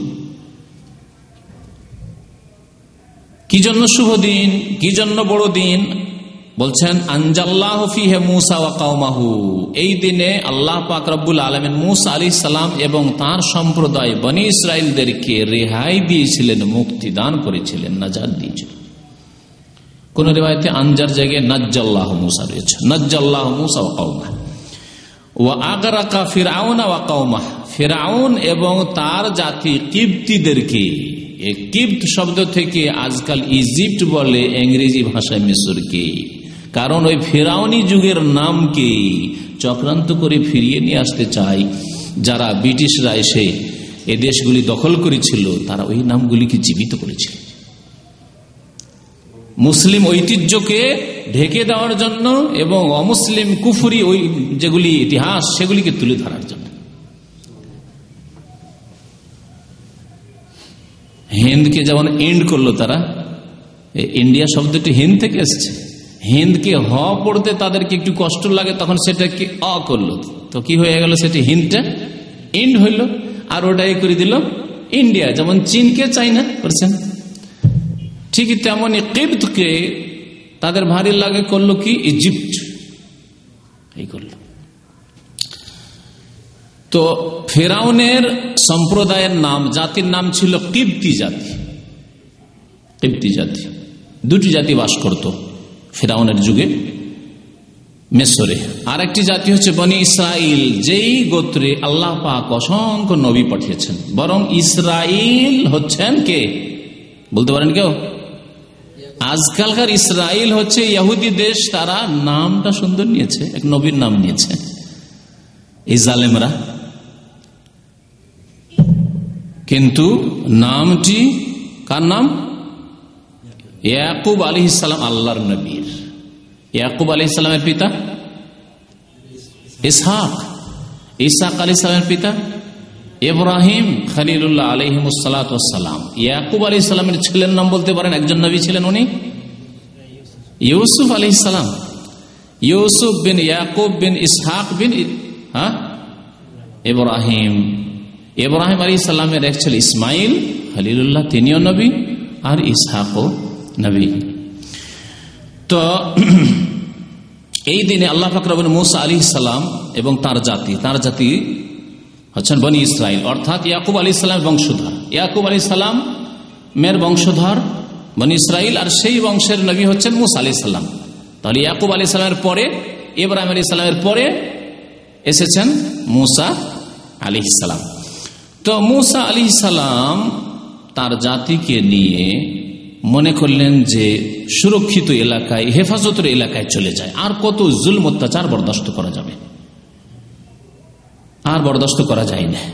Speaker 3: কি জন্য শুভ দিন, কি জন্য বড় দিন? বলছেন আনজাল্লাহু ফীহি মূসা ওয়া কওমাহু, এই দিনে আল্লাহ পাক রব্বুল আলামিন মূসা আলাইহিস সালাম এবং তার সম্প্রদায় বনি ইসরাইলদেরকে রেহাই দিয়েছিলেন, মুক্তি দান করেছিলেন, নাজাত দিয়েছিলেন। কোন রিওয়ায়াতে আনজার জায়গায় নাজ্জাল্লাহু মূসা রয়েছে, নাজ্জাল্লাহু মূসা ওয়া কওমাহু ওয়া আগরাকা ফিরআউনা ওয়া কওমাহু, ফিরআউন এবং তার জাতি কিবতীদেরকে, এই কিবত শব্দ থেকে আজকাল ইজিপ্ট বলে ইংরেজি ভাষায় মিশরকে, কারণ ওই ফিরআউনি যুগের নামকে চক্রান্ত করে ফিরিয়ে নিয়ে আসতে চায় যারা ব্রিটিশরা এসে এই দেশগুলি দখল করেছিল, তারা ওই নামগুলিকে জীবিত করেছিল মুসলিম ঐতিহ্যকে ঢেকে দেওয়ার জন্য এবং অমুসলিম কুফরি ওই যেগুলি ইতিহাস সেগুলিকে তুলে ধরার জন্য। হিন্দকে যেমন এন্ড করলো তারা, ইন্ডিয়া শব্দটি হিন্দ থেকে এসছে, হিন্দকে হ পড়তে তাদেরকে একটু কষ্ট লাগে, তখন সেটাকে অ করলো, তো কি হয়ে গেল, সেটি হিন্দটা এন্ড হইল, আর ওটাই করে দিল ইন্ডিয়া। যেমন চীনকে চাইনা করছেন, ঠিকই তেমনই কিবতকে তাদের ভারী লাগে করলো কি ইজিপ্ট, এই করলো। তো ফেরাউনের সম্প্রদায়ের নাম, জাতির নাম ছিল কিবতী জাতি, কিবতী জাতি। দুটি জাতি বাস করত ফিরআউনের যুগে মিসরে। আর একটি জাতি হচ্ছে বনি ইসরাইল, যেই গোত্রে আল্লাহ পাক অসংখ্য নবী পাঠিয়েছেন। বরং ইসরাইল হচ্ছেন কে বলতে পারেন কেউ? আজকালকার ইসরাইল হচ্ছে ইহুদি দেশ, তারা নামটা সুন্দর নিয়েছে, এক নবীর নাম নিয়েছে এই জালেমরা, কিন্তু নামটি কার নাম? ইয়াকুব আলাইহিস সালাম, আল্লাহর নবীর। ইয়াকুব আলাইহিস সালামের পিতা ইসহাক, ইসহাক আলাইহিস সালামের পিতা ইব্রাহিম খলিলুল্লাহ আলাইহিমুস সালাতু ওয়াস সালাম। ইয়াকুব আলাইহিস সালামের ছেলের নাম বলতে পারেন, একজন নবী ছিলেন, উনি ইউসুফ আলাইহিস সালাম। ইউসুফ বিন ইয়াকুব বিন ইসহাক বিন হ্যাঁ ইব্রাহিম। ইব্রাহিম আলাইহিস সালামের এক ছেলে ইসমাইল খলিলুল্লাহ, তিনিও নবী, আর ইসহাকও নবী। তো এই দিনে আল্লাহ পাক রব্বুল মুসা আলাইহিস সালাম এবং তার জাতি, তার জাতি হচ্ছেন বনি ইসরাইল, অর্থাৎ ইয়াকুব আলাইহিস সালামের বংশধর। ইয়াকুব আলাইহিস সালাম মের বংশধর বনি ইসরাইল, আর সেই বংশের নবী হচ্ছেন মুসা আলাইহিস সালাম। তাহলে ইয়াকুব আলাইহিস সালামের পরে, ইব্রাহিম আলাইহিস সালামের পরে এসেছেন মুসা আলাইহিস সালাম। তো মুসা আলাইহিস সালাম তার জাতিকে নিয়ে মনে করলেন যে সুরক্ষিত এলাকায়, হেফাজতের এলাকায় চলে যায়, আর কত জুলম অত্যাচার বরদাস্ত করা যাবে, আর বরদাস্ত করা যায় না।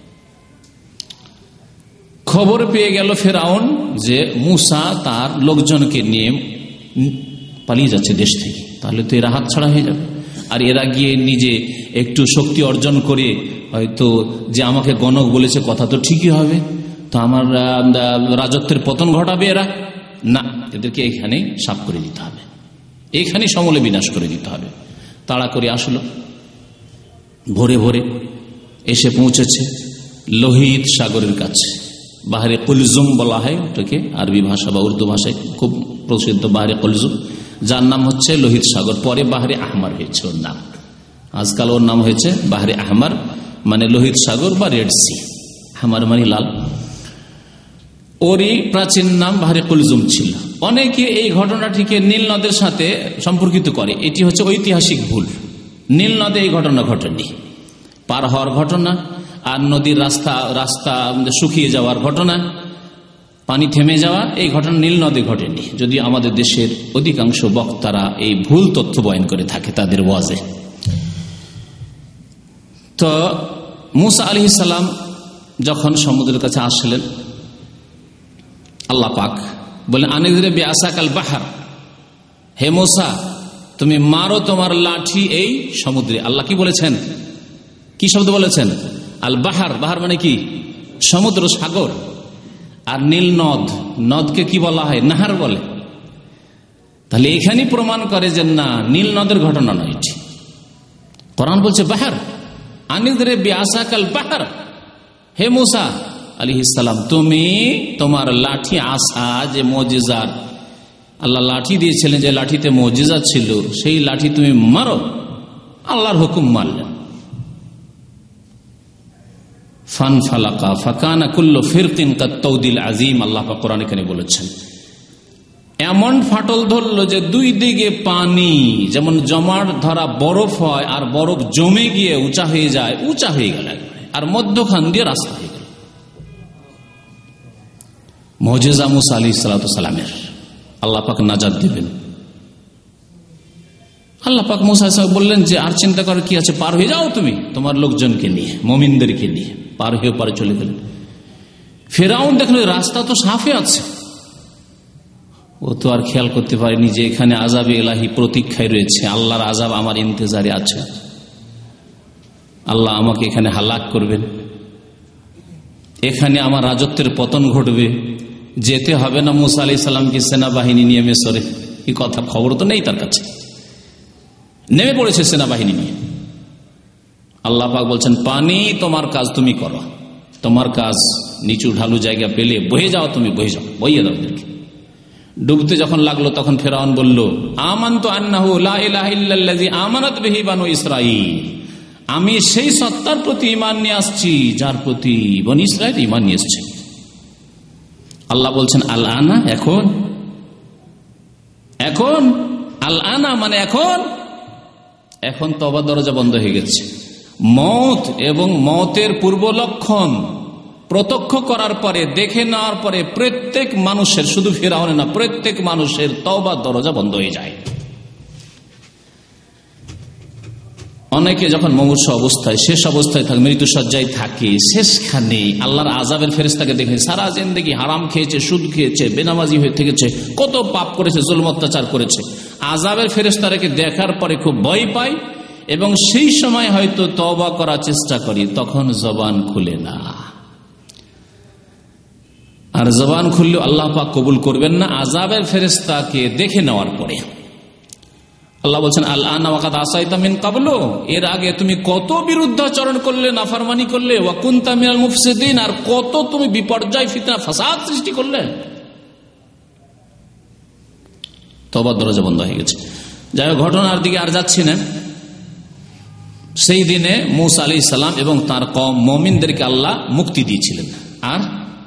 Speaker 3: খবর পেয়ে গেল ফেরাউন যে মুসা তার লোকজনকে নিয়ে পালিয়ে যাচ্ছে দেশ থেকে, তাহলে তো এরা হাত ছাড়া হয়ে যাবে। আর এরা গিয়ে নিজে একটু শক্তি অর্জন করে হয়তো যে আমাকে গণক বলেছে কথা তো ঠিকই হবে, তো আমার রাজত্বের পতন ঘটাবে এরা, না, এদেরকে এখানেই সাফ করে দিতে হবে, এখানে সমূলে বিনাশ করে দিতে হবে। তাড়া করে আসলো, ভোরে ভোরে এসে পৌঁছেছে লোহিত সাগরের কাছে, বাহরে কুলজুম বলা হয় ওটাকে, আরবি ভাষা বা উর্দু ভাষায় খুব প্রসিদ্ধ বাহরে কুলজুম, যার নাম হচ্ছে লোহিত সাগর। পরে বাহরে আহমার হয়েছে ওর নাম, আজকাল ওর নাম হয়েছে বাহরে আহমার, মানে লোহিত সাগর বা রেড সি। আহমার মানে লাল, ওরই প্রাচীন নাম বাহরে কুলজুম ছিল। অনেকে এই ঘটনাটিকে নীল নদের সাথে সম্পর্কিত করে, এটি হচ্ছে ঐতিহাসিক ভুল। নীল নদে এই ঘটনা ঘটেনি, পার হওয়ার ঘটনা আর নদীর রাস্তা রাস্তা শুকিয়ে যাওয়ার ঘটনা, পানি থেমে যাওয়া, এই ঘটনা নীল নদে ঘটেনি। যদি আমাদের দেশের অধিকাংশ বক্তারা এই ভুল তথ্য বয়ান করে থাকে তাদের ওয়াজে। তো মুসা আলাইহিস সালাম যখন সমুদ্রের কাছে আসলেন, আল্লাহ পাক বলেন আনিযরি বিআসাকাল বাহর, হে মুসা তুমি মারো তোমার লাঠি এই সমুদ্রে। আল্লাহ কি বলেছেন, কি শব্দ বলেছেন? আল বাহার। বাহার মানে কি? সমুদ্র, সাগর। আর নীল নদ, নদকে কি বলা হয়? নাহার বলে। তাহলে এখানেই প্রমাণ করে যে না, নীল নদের ঘটনা নয় এটি, কোরআন বলছে বাহার। আনিযরি বিআসাকাল বাহর, হে মুসা আলাইহিস সালাম তুমি তোমার লাঠি, আসা যে মুজিজা, আল্লাহ লাঠি দিয়েছিলেন, যে লাঠিতে মুজিজা ছিল, সেই লাঠি তুমি মারো। আল্লাহর হুকুম মানলেন। ফানফালাকা ফাকানা কুল্লু ফিরকিন কাত্তাউদিল আযীম, আল্লাহ পাক কোরআনে এখানে বলেছেন। এমন ফাটল ধরলো যে দুই দিকে পানি যেমন জমাট ধরা বরফ হয়, আর বরফ জমে গিয়ে উঁচা হয়ে যায়, উঁচা হয়ে গেল, আর মধ্যখান দিয়ে রাস্তা হয়ে গেল। মুজিজা মুসা আলাইহিস সালামের, আল্লাহ পাক নাজাত দিবেন। আল্লাহ পাক মুসা বললেন যে আর চিন্তা করার কি আছে, পার হয়ে যাও তুমি তোমার লোকজনকে নিয়ে, মুমিনদেরকে নিয়ে। পার হয়ে পারে চলে গেলেন। ফেরাউন দেখলো রাস্তা তো সাফে আছে, ও তো আর খেয়াল করতে পারেনি যে এখানে আযাবে ইলাহি প্রতীক্ষায় রয়েছে, আল্লাহর আযাব আমার ইন্তজারে আছে, আল্লাহ আমাকে এখানে হালাক করবেন, এখানে আমার রাজত্বের পতন ঘটবে, যেতে হবে না মুসা আলাইহিস সালামকে সেনাবাহিনী নিয়ে মিসরে। এই কথা খবর তো নেই তার কাছে। নেমে পড়েছে সেনাবাহিনী নিয়ে। আল্লাহ পাক বলছেন পানি তোমার কাজ, তুমি করো, তোমার কাজ নিচু ঢালু জায়গা পেলে বহে যাও, তুমি বহে যাও, বইয়ে দাও ওদেরকে। ডুবতে যখন লাগলো তখন ফেরাউন বলল আমানতু আন্নাহু লা ইলাহা ইল্লাল্লাযী আমানাত বিহি বানু ইসরাঈল, আমি সেই সত্তার প্রতি ঈমান নিয়ে আসছি যার প্রতি বনি ইসরাঈল ঈমান নিয়ে এসেছে। আল্লাহ বলছেন আল আনা, এখন এখন আল আনা মানে এখন এখন তওবা দরজা বন্ধ হয়ে গেছে। মওত এবং মওতের পূর্ব লক্ষণ প্রত্যক্ষ করার পরে, দেখে নেওয়ার পরে প্রত্যেক মানুষের, শুধু ফিরআউনের না, প্রত্যেক মানুষের তওবার দরজা বন্ধ হয়ে যায়। অনেকে যখন মুমূর্ষ অবস্থায়, শেষ অবস্থায় থাকে, মৃত্যুসজ্জায় থাকে, শেষখানে আল্লাহর আযাবের ফেরেশতাকে দেখে সারা জিন্দেগি হারাম খেয়েছে, সুদ খেয়েছে, বেনামাজি হয়ে থেকেছে, কত পাপ করেছে, জুলম অত্যাচার করেছে, আযাবের ফেরেশতাকে দেখার পরে খুব ভয় পায় এবং সেই সময় হয়তো তওবা করার চেষ্টা করি, তখন জবান খুলে না। আর জবান খুললেও আল্লাহ পাক কবুল করবেন না আযাবের ফেরেশতাকে দেখে নেওয়ার পরে। আল্লাহ বলছেন আল আনা ওয়াকাদ আসাইতা মিন ক্বাবলু, এর আগে তুমি কত বিরুদ্ধাচরণ করলে, নাফরমানি করলে, ওয়া কুনতা মিনাল মুফসিদিন, আর কত তুমি বিপর্যয়, ফিতনা, ফাসাদ সৃষ্টি করলে। তওবার দরজা বন্ধ হয়ে গেছে। যাই হোক, ঘটনার দিকে আর যাচ্ছি না। সেই দিনে মূসা আলাইহিস সালাম এবং তার কওম মুমিনদেরকে আল্লাহ মুক্তি দিয়েছিলেন। আর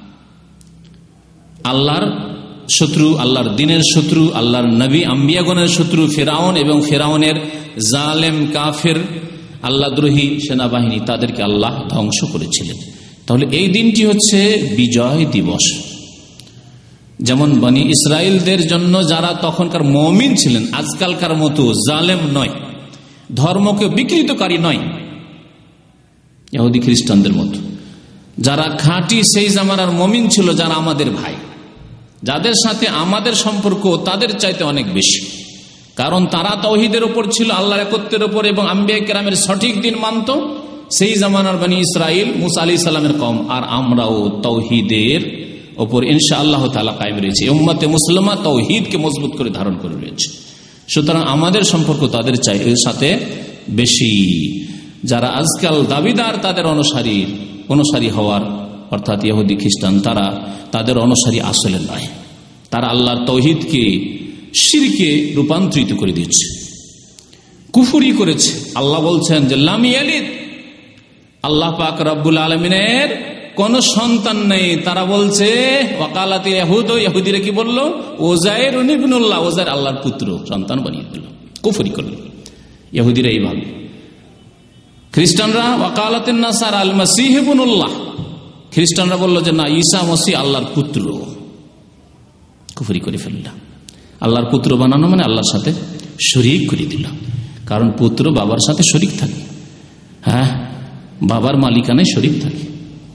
Speaker 3: আল্লাহর শত্রু, আল্লাহর দিনের শত্রু, আল্লাহর নবী আম্বিয়াগণের শত্রু ফিরআউন এবং ফিরআউনের জালেম কাফের আল্লাহদ্রোহী সেনাবাহিনী, তাদেরকে আল্লাহ ধ্বংস করেছিলেন। তাহলে এই দিনটি হচ্ছে বিজয় দিবস। যেমন বনি ইসরায়েলদের জন্য যারা তখনকার মুমিন ছিলেন, আজকালকার মতো জালেম নয়, ধর্মকে বিকৃতকারী নয়, ইহুদি খ্রিস্টানদের মতো, যারা খাঁটি সেই জামানার মুমিন ছিল, যারা আমাদের ভাই, যাদের সাথে আমাদের সম্পর্ক তাদের চাইতে অনেক বেশি, কারণ তারা তাওহীদের উপর ছিল, আল্লাহর একত্বের উপর এবং আম্বিয়া কেরামের সঠিক দিন মানত, সেই জামানার বনি ইসরাইল, মূসা আলাইহিস সালামের কওম। আর আমরাও তাওহীদের উপর ইনশাআল্লাহ তাআলা কায়েম রয়েছে, উম্মতে মুসলিমা তাওহীদকে মজবুত করে ধারণ করে রয়েছে। সুতরাং আমাদের সম্পর্ক তাদের সাথে বেশি। যারা আজকাল দাবিদার তাদের অনুসারী অনুসারী হওয়ার, অর্থাৎ ইহুদি খ্রিস্টান, তারা তাদের অনুসারী আসলে নয়, তারা আল্লাহর তাওহীদকে শিরকে রূপান্তরিত করে দিচ্ছে, কুফরি করেছে। আল্লাহ বলছেন যে লাম ইয়ালিদ, আল্লাহ পাক রব্বুল আলামিনের কোন সন্তান নেই। তারা বলছে ওয়াকালাত ইয়াহুদ, ইহুদিরা কি বলল? ওজাইর ইবনুল্লাহ, ওজাইর আল্লাহর পুত্র, সন্তান বানিয়ে দিল, কুফরি করল ইহুদিরা এইভাবে। খ্রিস্টানরা ওয়াকালাতিন নাসারা আল মাসীহ ইবনুল্লাহ, খ্রিস্টানরা বলল যে না, ঈসা মসিহ আল্লাহর পুত্র, কুফরি করে ফেলল। আল্লাহর পুত্র বানানো মানে আল্লাহর সাথে শরীক করে দিল, কারণ পুত্র বাবার সাথে শরীক থাকে, হ্যাঁ, বাবার মালিকানায় শরীক থাকে।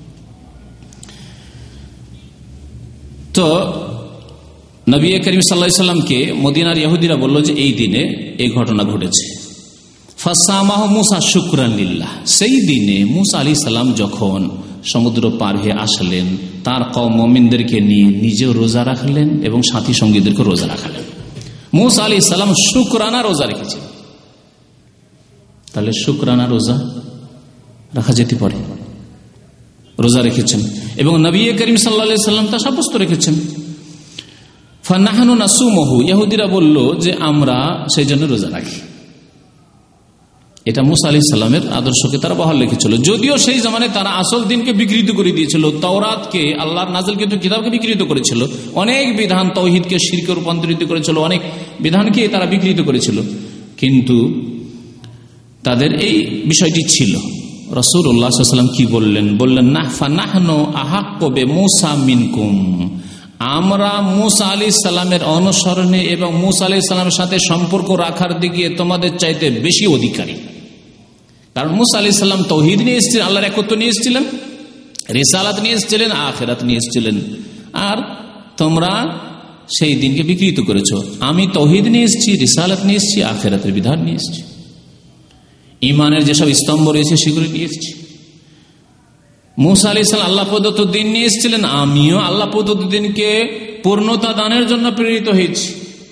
Speaker 3: তো নবী করিম সাল্লাল্লাহু আলাইহি সাল্লামকে মদিনার ইহুদিরা বলল যে এই দিনে এই ঘটনা ঘটেছে। ফাসামাহু মুসা শুকরান লিল্লাহ, সেই দিনে মুসা আলাইহিস সালাম যখন সমুদ্র পার হয়ে আসলেন, তার কওম মুমিনদেরকে নিয়ে নিজেও রোজা রাখলেন এবং সাথী সঙ্গীদেরকে রোজা রাখলেন। মুসা আলাইহিস সালাম শুকরানা রোজা রেখেছেন। তাহলে শুকরানা রোজা রাখা যেতে পারে, রোজা রেখেছেন এবং নবী করিম সাল্লাল্লাহু আলাইহি সাল্লাম তা সাব্যস্ত রেখেছেন। ফানাহনু নাসুমহু, ইহুদিরা বলল যে আমরা সেই জন্য রোজা রাখি। এটা মুসা আলাইহিস সালামের আদর্শকে তারা বহাল রেখেছিল, যদিও সেই জামানায় তারা আসল দিনকে বিকৃত করে দিয়েছিল, তাওরাতকে, আল্লাহর নাযিলকৃত কিতাবকে বিকৃত করেছিল, অনেক বিধান তাওহীদকে শিরকে রূপান্তরিত করেছিল, অনেক বিধানকে তারা বিকৃত করেছিল। কিন্তু তাদের এই বিষয়টি ছিল। রাসূলুল্লাহ সাল্লাল্লাহু আলাইহি ওয়াসাল্লাম কি বললেন? বললেন না, ফানাহনু আহাক্কু বিমূসা মিনকুম, আমরা মুসা আলাইহিস সালামের অনুসরণে এবং মুসা আলাইহিস সালামের সাথে সম্পর্ক রাখার দিকে তোমাদের চাইতে বেশি অধিকারী। কারণ মুসা আলাইহিস সালাম তাওহীদ নিয়ে এসেছিলেন, আল্লাহর একত্ব নিয়ে এসেছিলেন, রিসালাত নিয়ে এসেছিলেন, আখিরাত নিয়ে এসেছিলেন, আর তোমরা সেই দিনকে বিকৃত করেছো। আমি তাওহীদ নিয়ে এসেছি, রিসালাত নিয়ে এসেছি, আখিরাতের বিধান নিয়ে এসেছি, ইমানের যেসব স্তম্ভ রয়েছে সেগুলো নিয়ে এসেছি। মুসা আলাইহিস সালাম আল্লাহ প্রদত্ত দিন নিয়ে এসেছিলেন, আমিও আল্লাহ প্রদত্ত দিনকে পূর্ণতা দানের জন্য প্রেরিত হয়েছি।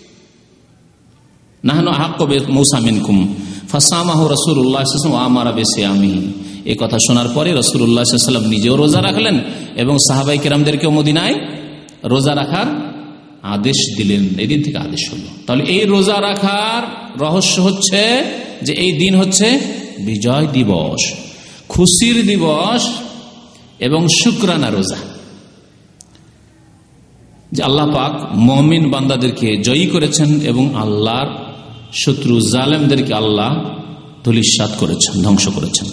Speaker 3: নাহনু আহাক্কু বিমূসা মিনকুম ফাসামাহু রাসূলুল্লাহ সাল্লাল্লাহু আলাইহি ওয়াসাল্লাম ওয়া আমারা বিসিয়ামিহি। এই কথা শোনার পরে রাসূলুল্লাহ সাল্লাল্লাহু আলাইহি ওয়াসাল্লাম নিজেও রোজা রাখলেন এবং সাহাবায়ে কেরামদেরকেও মদিনায় রোজা রাখার আদেশ দিলেন। এই দিন থেকে আদেশ হলো। তাহলে এই রোজা রাখার রহস্য হচ্ছে যে এই দিন হচ্ছে বিজয় দিবস, খুশির দিবস এবং শুকরানা রোজা। যে আল্লাহ পাক মুমিন বান্দাদেরকে জয়ী করেছেন এবং আল্লাহর শত্রু জালেমদেরকে আল্লাহ ধূলিসাৎ করেছেন, ধ্বংস করেছেন।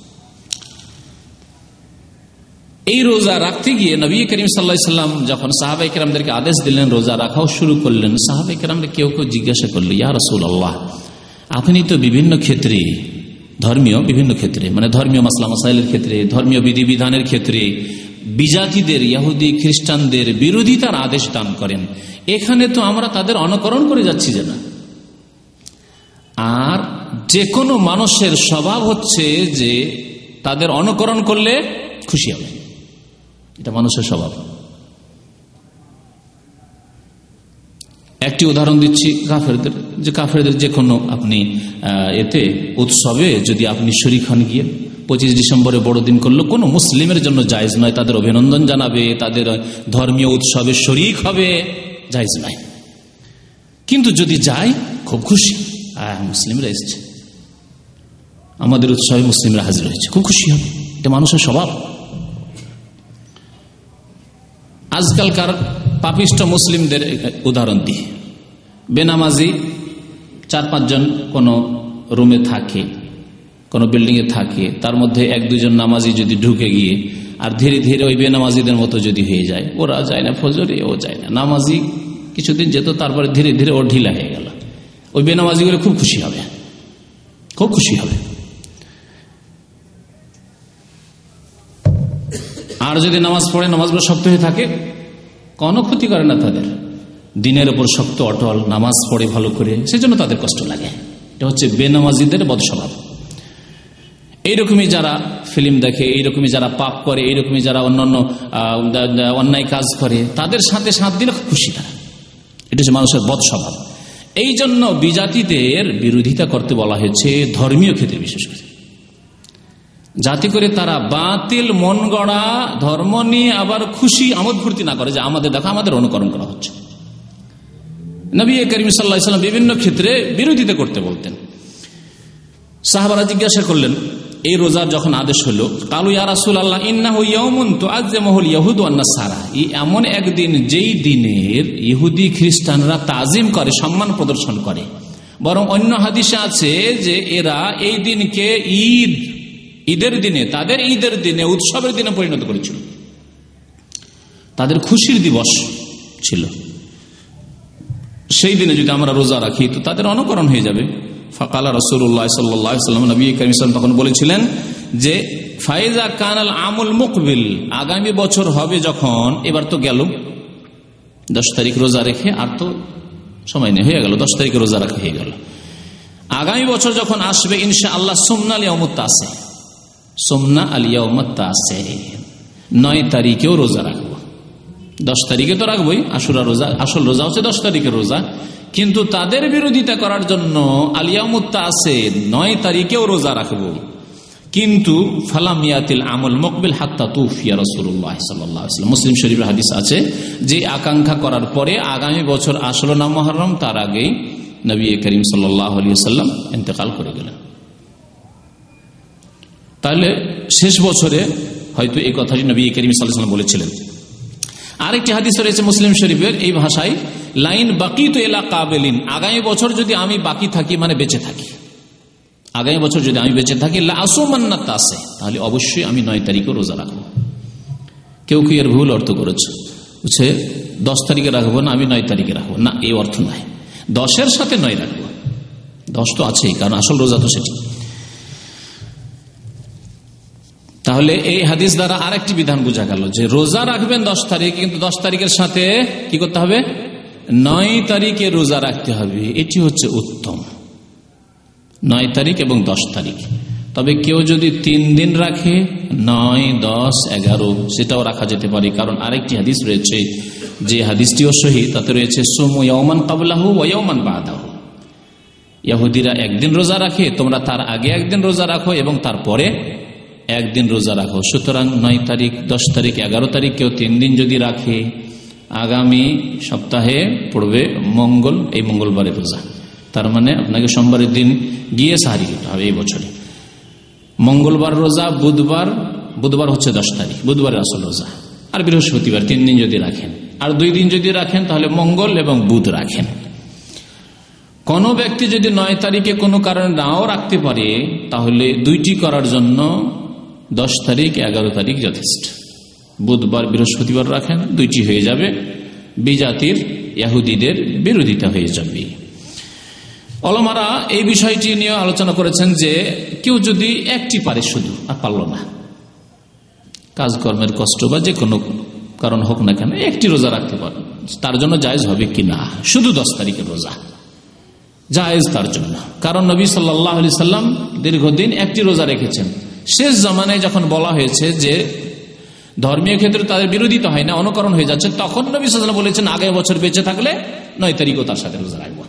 Speaker 3: এই রোজা রাখতে গিয়ে নবী করিম সাল্লাল্লাহু আলাইহি সাল্লাম যখন সাহাবায়ে কেরামদেরকে আদেশ দিলেন রোজা রাখাও শুরু করলেন, সাহাবায়ে কেরামরা কেউ কেউ জিজ্ঞাসা করল, ইয়া রাসূলুল্লাহ, আপনি তো বিভিন্ন ক্ষেত্রে, ধর্মীয় বিভিন্ন ক্ষেত্রে, মানে ধর্মীয় মাসলা মাসাইলের ক্ষেত্রে, ধর্মীয় বিধিবিধানের ক্ষেত্রে বিজাতিদের, ইহুদি খ্রিস্টানদের বিরোধিতার আদেশ দান করেন, এখানে তো আমরা তাদের অনুকরণ করে যাচ্ছি যে না। আর যে কোনো মানুষের স্বভাব হচ্ছে যে তাদের অনুকরণ করলে খুশি হবে, এটা মানুষের স্বভাব। একটি উদাহরণ দিচ্ছি কাফেরদের, যে কাফেরদের যে কোনো আপনি এতে উৎসবে যদি আপনি শরীক হন গিয়ে, পঁচিশ ডিসেম্বরে বড়দিন করলো, কোনো মুসলিমের জন্য জায়েজ নয়, তাদের অভিনন্দন জানাবে, তাদের ধর্মীয় উৎসবে শরীক হবে, জায়েজ নয়। কিন্তু যদি যায় খুব খুশি, মুসলিমরা এসছে, আমাদের উৎসবে মুসলিমরা হাজির হয়েছে, খুব খুশি হবে, এটা মানুষের স্বভাব। আজকালকার পাপিষ্ট মুসলিমদের উদাহরণ দিয়ে, বেনামাজি চার পাঁচজন কোনো রুমে থাকে, কোনো বিল্ডিং এ থাকে, তার মধ্যে এক দুজন নামাজি যদি ঢুকে গিয়ে আর ধীরে ধীরে ওই বেনামাজিদের মতো যদি হয়ে যায়, ওরা যায় না ফজরে, ও যায় না, নামাজি কিছুদিন যেত, তারপরে ধীরে ধীরে ওর ঢিলা হয়ে গেল, ওই বেনামাজিগুলো খুব খুশি হবে, খুব খুশি হবে। আর যদি নামাজ পড়ে, নামাজগুলো শক্ত হয়ে থাকে, কোনো ক্ষতি করে না তাদের, দিনের উপর শক্ত অটল, নামাজ পড়ে ভালো করে, সেজন্য তাদের কষ্ট লাগে। এটা হচ্ছে বেনামাজিদের বদস্বভাব। এইরকমই যারা ফিল্ম দেখে, এইরকমই যারা পাপ করে, এইরকমই যারা অন্যান্য অন্যায় কাজ করে, তাদের সাথে সাথ দিলে খুব খুশি তারা, এটা হচ্ছে মানুষের বদস্বভাব। এই জন্য বিজাতিদের বিরোধিতা করতে বলা হয়েছে ধর্মীয় ক্ষেত্রে, বিশেষ করে, যাতে করে তারা বাতিল মন গড়া ধর্ম নিয়ে আবার খুশি আমোদ ফুর্তি না করে যে আমাদের দেখো আমাদের অনুকরণ করা হচ্ছে। নবী করিম সাল্লাল্লাহু আলাইহি ওয়াসাল্লাম বিভিন্ন ক্ষেত্রে বিরোধিতা করতে বলতেন। সাহাবারা জিজ্ঞাসা করলেন, এই রোজার যখন আদেশ হলো, কালু ইয়া রাসূলুল্লাহ ইন্নাহু ইয়াউমুন তুআযজিমুহুল ইয়াহুদ ওয়ান নাসারা, এই এমন একদিন যেই দিনের ইহুদি খ্রিস্টানরা তাজিম করে, সম্মান প্রদর্শন করে, বরং অন্য হাদিসে আছে যে এরা এই দিনকে ঈদ, ঈদের দিনে, তাদের ঈদের দিনে, উৎসবের দিনে পরিণত করেছিল, তাদের খুশির দিবস ছিল। সেই দিনে যদি আমরা রোজা রাখি তো তাদের অনুকরণ হয়ে যাবে। ফাকালা রাসূলুল্লাহ সাল্লাল্লাহু আলাইহি ওয়াসাল্লাম, নবী করিম সাল্লাল্লাহু আলাইহি ওয়াসাল্লাম তখন বলেছিলেন যে ফাইজা কানাল আমুল মুকবিল, আগামী বছর হবে যখন, এবার তো গেল দশ তারিখ রোজা রেখে, আর তো সময় নেই, হয়ে গেল দশ তারিখে রোজা রাখা হয়ে গেল। আগামী বছর যখন আসবে ইনশাআল্লাহ সুমনা আল ইয়াউমুত তাসি, সুমনা আল ইয়াউমুত তাসি, নয় তারিখেও রোজা রাখবো। দশ তারিখে তো রাখবোই, আশুরা রোজা, আসল রোজা হচ্ছে দশ তারিখের রোজা, কিন্তু তাদের বিরোধিতা করার জন্য আল ইয়াউমুত তাসি, নয় তারিখেও রোজা রাখবো। কিন্তু ফালাম ইয়াতিল আমল মুকবিল হাত্তা তুফিয়া রাসূলুল্লাহ সাল্লাল্লাহু আলাইহি ওয়াসাল্লাম, মুসলিম শরীফের হাদিস আছে যে আকাঙ্ক্ষা করার পরে আগামী বছর আসলো না মুহররম, তার আগেই নবী করিম সাল্লাল্লাহু আলাইহি ওয়াসাল্লাম ইন্তেকাল করে গেলেন। তাহলে শেষ বছরে হয়তো এই কথাটি নবী করিম সাল্লাল্লাহু আলাইহি ওয়াসাল্লাম বলেছিলেন। আরেকটি হাদিস রয়েছে মুসলিম শরীফের এই ভাষায়, লাইন বাকিতু ইলা কাবিলিন, আগামী বছর যদি আমি বাকি থাকি, মানে বেঁচে থাকি, আগামী বছর যদি আমি বেঁচে থাকি, লা আসুমান্না তাসে, তাহলে অবশ্যই আমি নয় তারিখে রোজা রাখবো। কেউ কি এর ভুল অর্থ করেছে, বুঝছে দশ তারিখে রাখবো না, আমি নয় তারিখে রাখবো না, এই অর্থ নয়, দশের সাথে নয় রাখবো, দশ তো আছেই, কারণ আসল রোজা তো সেটি। তাহলে এই হাদিস দ্বারা আরেকটি বিধান বোঝা গেল যে রোজা রাখবেন দশ তারিখ, কিন্তু দশ তারিখের সাথে কি করতে হবে, নয় তারিখে রোজা রাখতে হবে, এটি হচ্ছে উত্তম, নয় তারিখ এবং দশ তারিখ। তবে কেউ যদি তিন দিন রাখে, নয় দশ এগারো, সেটাও রাখা যেতে পারে, কারণ আরেকটি হাদিস রয়েছে, যে হাদিসটিও সহিহ, তাতে রয়েছে সুমু ইয়াওমান ক্বাবলাহু ওয়া ইয়াওমান বাদাহু, ইহুদিরা একদিন রোজা রাখে, তোমরা তার আগে একদিন রোজা রাখো এবং তারপরে একদিন রোজা রাখো। সুতরাং নয় তারিখ, দশ তারিখ, এগারো তারিখ কেউ তিন দিন যদি রাখে, আগামী সপ্তাহে পড়বে মঙ্গল, এই মঙ্গলবারের রোজা, তার মানে আপনাকে সোমবারের দিন গিয়ে সাহারি খেতে হবে এই বছরে। মঙ্গলবার রোজা, বুধবার, বুধবার হচ্ছে দশ তারিখ, বুধবারের আসল রোজা, আর বৃহস্পতিবার, তিন দিন যদি রাখেন আর দুই দিন যদি রাখেন তাহলে মঙ্গল এবং বুধ রাখেন। কোন ব্যক্তি যদি নয় তারিখে কোনো কারণে নাও রাখতে পারে তাহলে দুইটি করার জন্য দশ তারিখ এগারো তারিখ যথেষ্ট। বুধবার বৃহস্পতিবার রাখেন, দুইটি হয়ে যাবে, বিজাতির ইহুদিদের বিরোধিতা হয়ে যাবে। ওলামারা এই বিষয়টি নিয়ে আলোচনা করেছেন যে কেউ যদি একটি পারে শুধু আর পারল না, কাজকর্মের কষ্ট বা যে কোনো কারণ হোক না কেন একটি রোজা রাখতে পারে, তার জন্য জায়েজ হবে কি না শুধু দশ তারিখের রোজা? জায়েজ তার জন্য, কারণ নবী সাল্লাল্লাহু আলাইহি সাল্লাম দীর্ঘদিন একটি রোজা রেখেছেন। শেষ জামানায় যখন বলা হয়েছে যে ধর্মীয় ক্ষেত্রে তাদের বিরোধিতা হয় না, অনুকরণ হয়ে যাচ্ছে, তখন নবী সাল্লাল্লাহু আলাইহি ওয়াসাল্লাম বলেছেন আগামী বছর বেঁচে থাকলে নয় তারিখও তার সাথে রোজা রাখবো।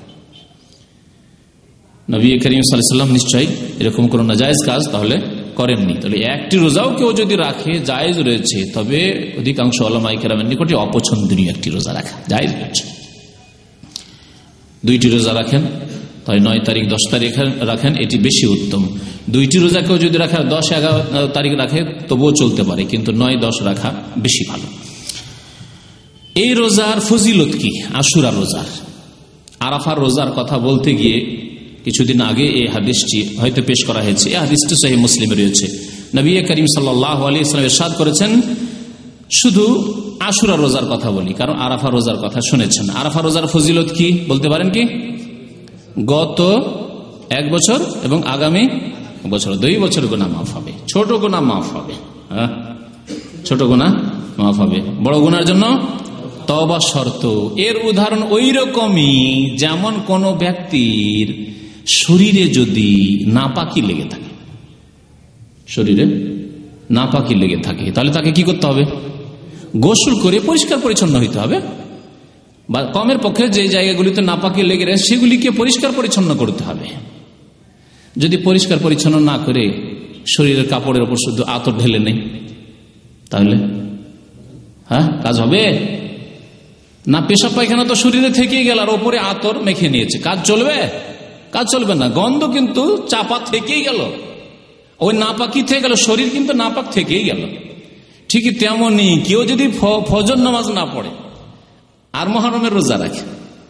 Speaker 3: নবী করিম সাল্লাল্লাহু আলাইহি ওয়াসাল্লাম নিশ্চয়ই এরকম কোনো নাজায়েজ কাজ তাহলে করেননি। তাহলে একটি রোজাও কেউ যদি রাখে জায়েজ রয়েছে, তবে অধিকাংশ উলামায়ে কেরামের নিকটে অপছন্দনীয় একটি রোজা রাখা জায়েজ রয়েছে। দুইটি রোজা রাখেন তাই নয় তারিখ দশ তারিখ রাখেন, এটি বেশি উত্তম। দুইটি রোজা কেউ যদি রাখে দশ এগারো তারিখ রাখে তবুও চলতে পারে, কিন্তু নয় দশ রাখা বেশি ভালো। এই রোজার ফজিলত কি? আশুরা রোজার, আরাফার রোজার কথা বলতে গিয়ে কিছুদিন আগে এই হাদিসটি হয়তো পেশ করা হয়েছে। এই হাদিসটি সহিহ মুসলিমে রয়েছে। নবী করিম সাল্লাল্লাহু আলাইহি ওয়াসাল্লাম ইরশাদ করেছেন শুধু আশুরা রোজার কথা বলি, কারণ আরাফা রোজার কথা শুনেছেন। আরাফা রোজার ফজিলত কি বলতে পারেন কি? গত এক বছর এবং আগামী বছর দুই বছর গুনাহ মাফ হবে, ছোট গুনাহ মাফ হবে। হ্যাঁ, ছোট গুনাহ মাফ হবে, বড় গুনার জন্য তওবা শর্ত। এর উদাহরণ ওই রকমই যেমন কোন ব্যক্তির শরীরে যদি নাপাকি লেগে থাকে, শরীরে নাপাকি লেগে থাকে তাহলে তাকে কি করতে হবে? গোসল করে পরিষ্কার পরিচ্ছন্ন হইতে হবে, বা কমের পক্ষে যে জায়গাগুলিতে নাপাকি লেগে রয়েছে সেগুলিকে পরিষ্কার পরিচ্ছন্ন করতে হবে। যদি পরিষ্কার পরিচ্ছন্ন না করে শরীরের কাপড়ের উপর শুধু আতর ঢেলে নেই তাহলে হ্যাঁ কাজ হবে না? পেশাব পায়খানা তো শরীরে থেকেই গেল আর ওপরে আতর মেখে নিয়েছে, কাজ চলবে? কাজ চলবে না। গন্ধ কিন্তু চাপা থেকেই গেল, ওই নাপাকি থেকে গেল, শরীর কিন্তু নাপাক থেকেই গেল। ঠিকই তেমনই কেউ যদি ফজর নামাজ না পড়ে আর মুহররমের রোজা রাখে,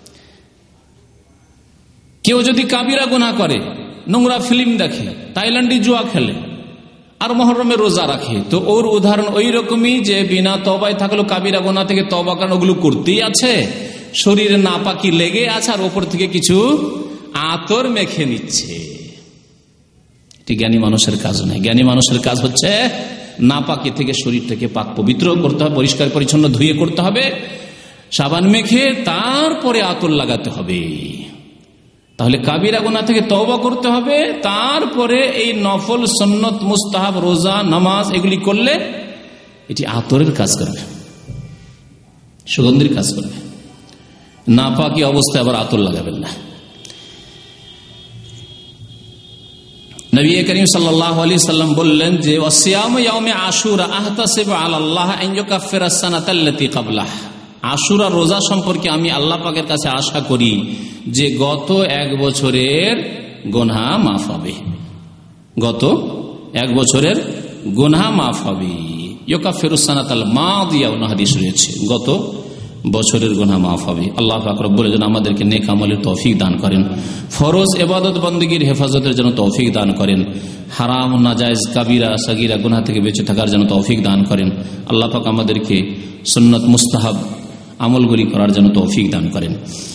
Speaker 3: কেউ যদি কাবিরা গুনাহ করে, নোংরা ফিল্ম দেখে, তাইল্যান্ডি জুয়া খেলে আর মুহররমের রোজা রাখে, তো ওর উদাহরণ ওই রকমই যে বিনা তওবায় থাকলো কাবিরা গুনাহ থেকে তওবা কারণ ওগুলো করতেই আছে, শরীরে নাপাকি লেগে আছে আর ওপর থেকে কিছু আতর মেখে নিচ্ছে। এটি জ্ঞানী মানুষের কাজ নয়। জ্ঞানী মানুষের কাজ হচ্ছে নাপাকি থেকে শরীরটাকে পাক পবিত্র করতে হবে, পরিষ্কার পরিচ্ছন্ন ধুয়ে করতে হবে, সাবান মেখে তারপরে আতর লাগাতে হবে। তাহলে কাবিরা গুনাহ থেকে তওবা করতে হবে, তারপরে এই নফল সুন্নত মুস্তাহাব রোজা নামাজ এগুলি করলে এটি আতরের কাজ করবে, সুগন্ধির কাজ করবে। নাপাকি অবস্থায় আবার আতর লাগাবেন না। নবী করিম সাল্লাল্লাহু আলাইহি সাল্লাম বললেন যে ওয়াসিয়ামু ইয়াউমি আশুরা আহতাসিবু আলাল্লাহ আন ইউকাফিরা সানাতাল্লাতী ক্বাবলাহ। আশুরা রোজা সম্পর্কে আমি আল্লাহ পাকের কাছে আশা করি যে গত এক বছরের গুনাহ মাফ হবে, গত এক বছরের গুনাহ মাফ হবে। ইউকাফিরুস সানাতাল মাদিয়া ওয়া হাদিস রয়েছে, গত বছরের গুনাহ মাফ হবে। আল্লাহ পাক রব্বুল আলামিন আমাদেরকে নেক আমলের তৌফিক দান করেন, ফরজ ইবাদত বন্দেগীর হেফাজতের জন্য তৌফিক দান করেন, হারাম নাজায়েজ কাবিরা সাগীরা গুনাহ থেকে বেঁচে থাকার জন্য তৌফিক দান করেন। আল্লাহ পাক আমাদেরকে সুন্নাত মুস্তাহাব আমলগুলি করার জন্য তৌফিক দান করেন।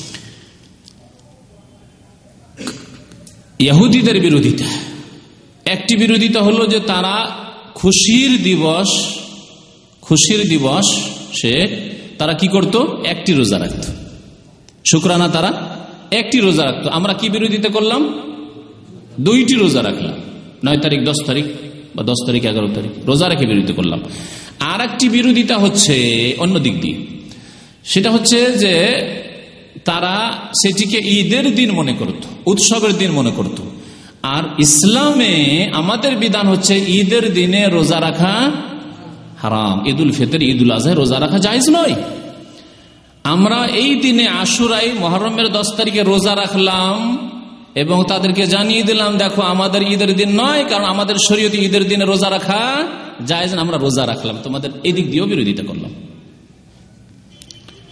Speaker 3: ইহুদিদের বিরোধিতা, একটি বিরোধিতা হলো যে তারা খুশির দিবস খুশির দিবস সে তারা কি করত? একটি রোজা রাখত, শুকরানা তারা একটি রোজা রাখত। আমরা কি বিরোধিতা করলাম? দুইটি রোজা রাখলাম, নয় তারিখ দশ তারিখ বা দশ তারিখ এগারো তারিখ রোজা রেখে বিরোধিতা করলাম। আর একটি বিরোধিতা হচ্ছে অন্য দিক দিয়ে, সেটা হচ্ছে যে তারা সেটিকে ঈদের দিন মনে করত, উৎসবের দিন মনে করত। আর ইসলামে আমাদের বিধান হচ্ছে ঈদের দিনে রোজা রাখা হারাম। ঈদুল ফিতর ঈদুল আজহায় রোজা রাখা জায়েজ নয়। আমরা এই দিনে আশুরাই মুহররমের দশ তারিখে রোজা রাখলাম এবং তাদেরকে জানিয়ে দিলাম দেখো আমাদের ঈদের দিন নয়, কারণ আমাদের শরীয়তে ঈদের দিনে রোজা রাখা জায়েজ না, আমরা রোজা রাখলাম, তোমাদের এই দিক দিয়েও বিরোধিতা করলাম।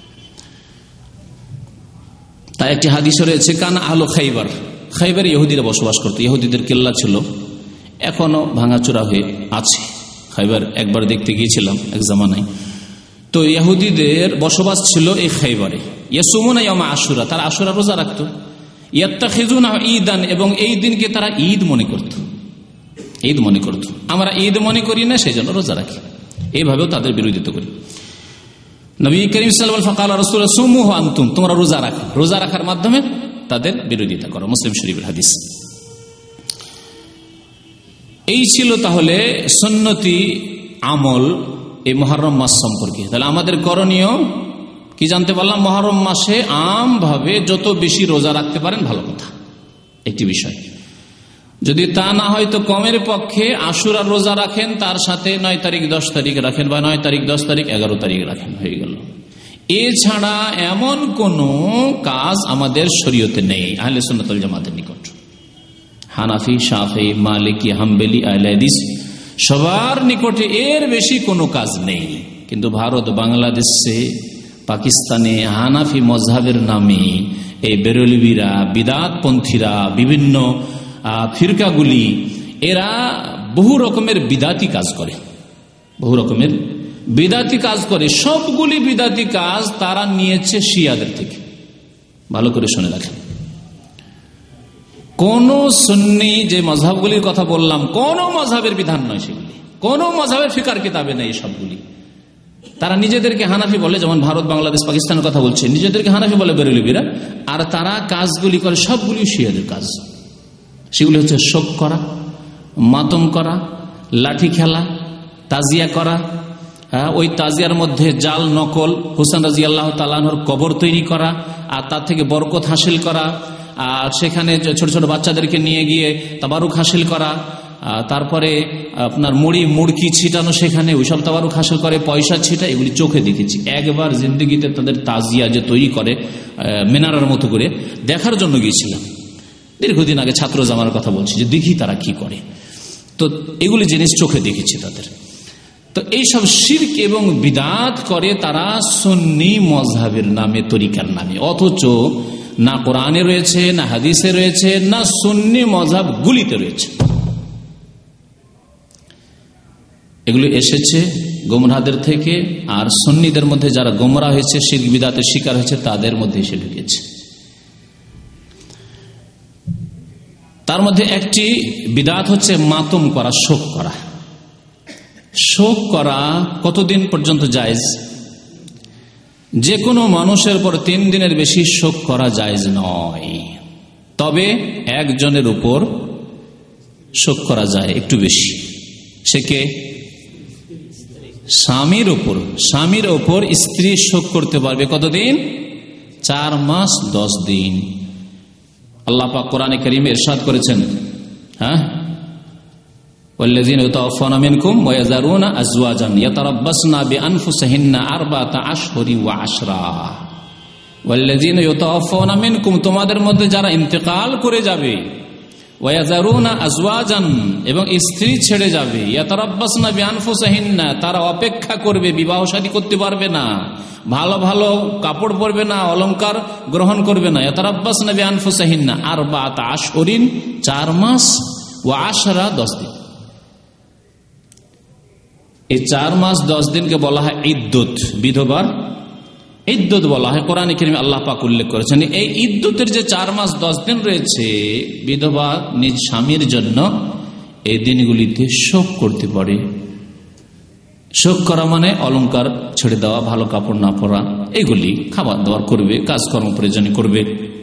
Speaker 3: তাই একটি হাদিসে রয়েছে কান আহলু খাইবার, খাইবারে ইহুদিরা বসবাস করতো, ইহুদিদের কেল্লা ছিল, এখনো ভাঙাচোরা হয়ে আছে। খাইবার একবার দেখতে গিয়েছিলাম এক জামানায়, তো ইহুদিদের বসবাস ছিল এই খাইবারে। ইয়াসুমুনা ইয়াউমা আশুরা, তারা আশুরা রোজা রাখতো। ইয়াত্তাখিযুনা ঈদান, এবং এই দিনকে তারা ঈদ মনে করত, ঈদ মনে করত। আমরা ঈদ মনে করি না, সেই জন্য রোজা রাখি, এইভাবেও তাদের বিরোধিতা করি। নবী করিম সাল্লাল্লাহু আলাইহি ওয়াসাল্লাম ফাকালা রাসূলুল্লাহ সুমুহু আনতুম, তোমরা রোজা রাখো, রোজা রাখার মাধ্যমে তাদের বিরোধিতা করো। মুসলিম শরীফের হাদিস। এই ছিল তাহলে সুন্নতি আমল এই মুহররম মাস সম্পর্কে। তাহলে আমাদের করণীয় কি জানতে পারলাম? মুহররম মাসে আমভাবে যত বেশি রোজা রাখতে পারেন ভালো কথা, একটি বিষয়। যদি তা না হয় তো কমের পক্ষে আশুরার রোজা রাখেন, তার সাথে নয় তারিখ দশ তারিখ রাখেন, বা নয় তারিখ দশ তারিখ এগারো তারিখ রাখেন, হয়ে গেল। এছাড়া এমন কোন কাজ আমাদের শরীয়তে নেই আহলে সুন্নাত ওয়াল জামাতের নিকট। হানাফি, শাফি, মালিকি, হাম্বলি, আহলে হাদিস সবার নিকটে এর বেশি কোনো কাজ নেই। কিন্তু ভারত, বাংলাদেশে, পাকিস্তানে হানাফি মজহাবের নামে এই বেরলভিরা, বিদাতপন্থীরা, বিভিন্ন ফিরকাগুলি, এরা বহু রকমের বিদাতি কাজ করে, বহু রকমের বিদাতি কাজ করে। সবগুলি বিদাতি কাজ তারা নিয়েছে শিয়াদের থেকে। ভালো করে শুনে রাখেন, কোন সুন্নি যে মজহাবগুলির কথা বললাম, কোন মজহাবের বিধান নয় সেগুলি, কোন মজহাবের ফিকার কিতাবে নেই সবগুলি। তারা নিজেদেরকে হানাফি বলে, যেমন ভারত, বাংলাদেশ, পাকিস্তানের কথা বলছে, নিজেদেরকে হানাফি বলে বেরলভিরা, আর তারা কাজগুলি করে সবগুলি শিয়াদের কাজ। সেগুলি হচ্ছে শোক করা, মাতম করা, লাঠি খেলা, তাজিয়া করা, ওই তাজিয়ার মধ্যে জাল নকল, হোসেন রাদিয়াল্লাহু তাআলা আনহুর কবর তৈরি করা, আর তার থেকে বরকত হাসিল করা, আর সেখানে ছোট ছোট বাচ্চাদেরকে নিয়ে গিয়ে তাবারুক হাসিল করা, তারপরে আপনার মুড়ি মুড়কি ছিটানো, সেখানে ওইসব তাবারুক হাসিল করে, পয়সা ছিটা, এগুলি চোখে দেখেছি। একবার জিন্দেগিতে তাদের তাজিয়া যে তৈরি করে মিনারের মতো করে, দেখার জন্য গিয়েছিলাম। দীর্ঘদিন আগে ছাত্র জামার কথা বলছি, যে দেখি তারা কি করে। তো এগুলি জিনিস চোখে দেখেছি তাদের। তো এইসব শিরক এবং বিদাত করে তারা সুন্নি মজহাবের নামে, তরিকার নামে, অথচ না কোরআনে রয়েছে, না হাদিসে রয়েছে, না সুন্নি মজহাব গুলিতে রয়েছে। এগুলো এসেছে গোমরাহদের থেকে, আর সুন্নিদের মধ্যে যারা গোমরাহ হয়েছে, শিরক বিদাতের শিকার হয়েছে, তাদের মধ্যে এসে ঢুকেছে। তার মধ্যে একটি বিদাত হচ্ছে মাতম করা, শোক করা। শোক করা কতদিন পর্যন্ত জায়েজ? যে কোনো মানুষের উপর তিন দিনের বেশি শোক করা জায়েজ নয়, তবে একজনের উপর শোক করা যায় একটু বেশি। সে কে? স্বামীর উপর। স্বামীর উপর স্ত্রী শোক করতে পারবে কতদিন? চার মাস দশ দিন। আল্লাহ পাক কোরআনে কারীমে ইরশাদ করেছেন, হ্যাঁ, والذين يتوفون منكم ويذرون أزواجا يتربصن بأنفسهن أربعة أشهر وعشرا والذين يتوفون منكم, তোমাদের মধ্যে যারা ইন্তেকাল করে যাবে, ওয়াযারুনা আজওয়াজান, এবং স্ত্রী ছেড়ে যাবে, ইয়াতারাব্বাসনা বিআনফুসিহিন্না, তারা অপেক্ষা করবে, বিবাহ শাদী করতে পারবে না, ভালো ভালো কাপড় পরবে না, অলংকার গ্রহণ করবে না। ইয়াতারাব্বাসনা বিআনফুসিহিন্না আরবাআত আশহুরিন, চার মাস, ওয়া আশরা, দশ দিন। এই চার মাস দশ দিনকে বলা হয় ইদ্দত, বিধবার ইদ্দত বলা হয়। কোরআনে কারীমে আল্লাহ পাক উল্লেখ করেছেন, এই ইদ্দতের যে চার মাস দশ দিন রয়েছে, বিধবা নিজ স্বামীর জন্য এই দিনগুলিতে শোক করতে পারে। শোক করা মানে অলংকার ছেড়ে দেওয়া, ভালো কাপড় না পরা, এগুলি খাবার দাবার করবে, কাজকর্ম প্রয়োজনে করবে।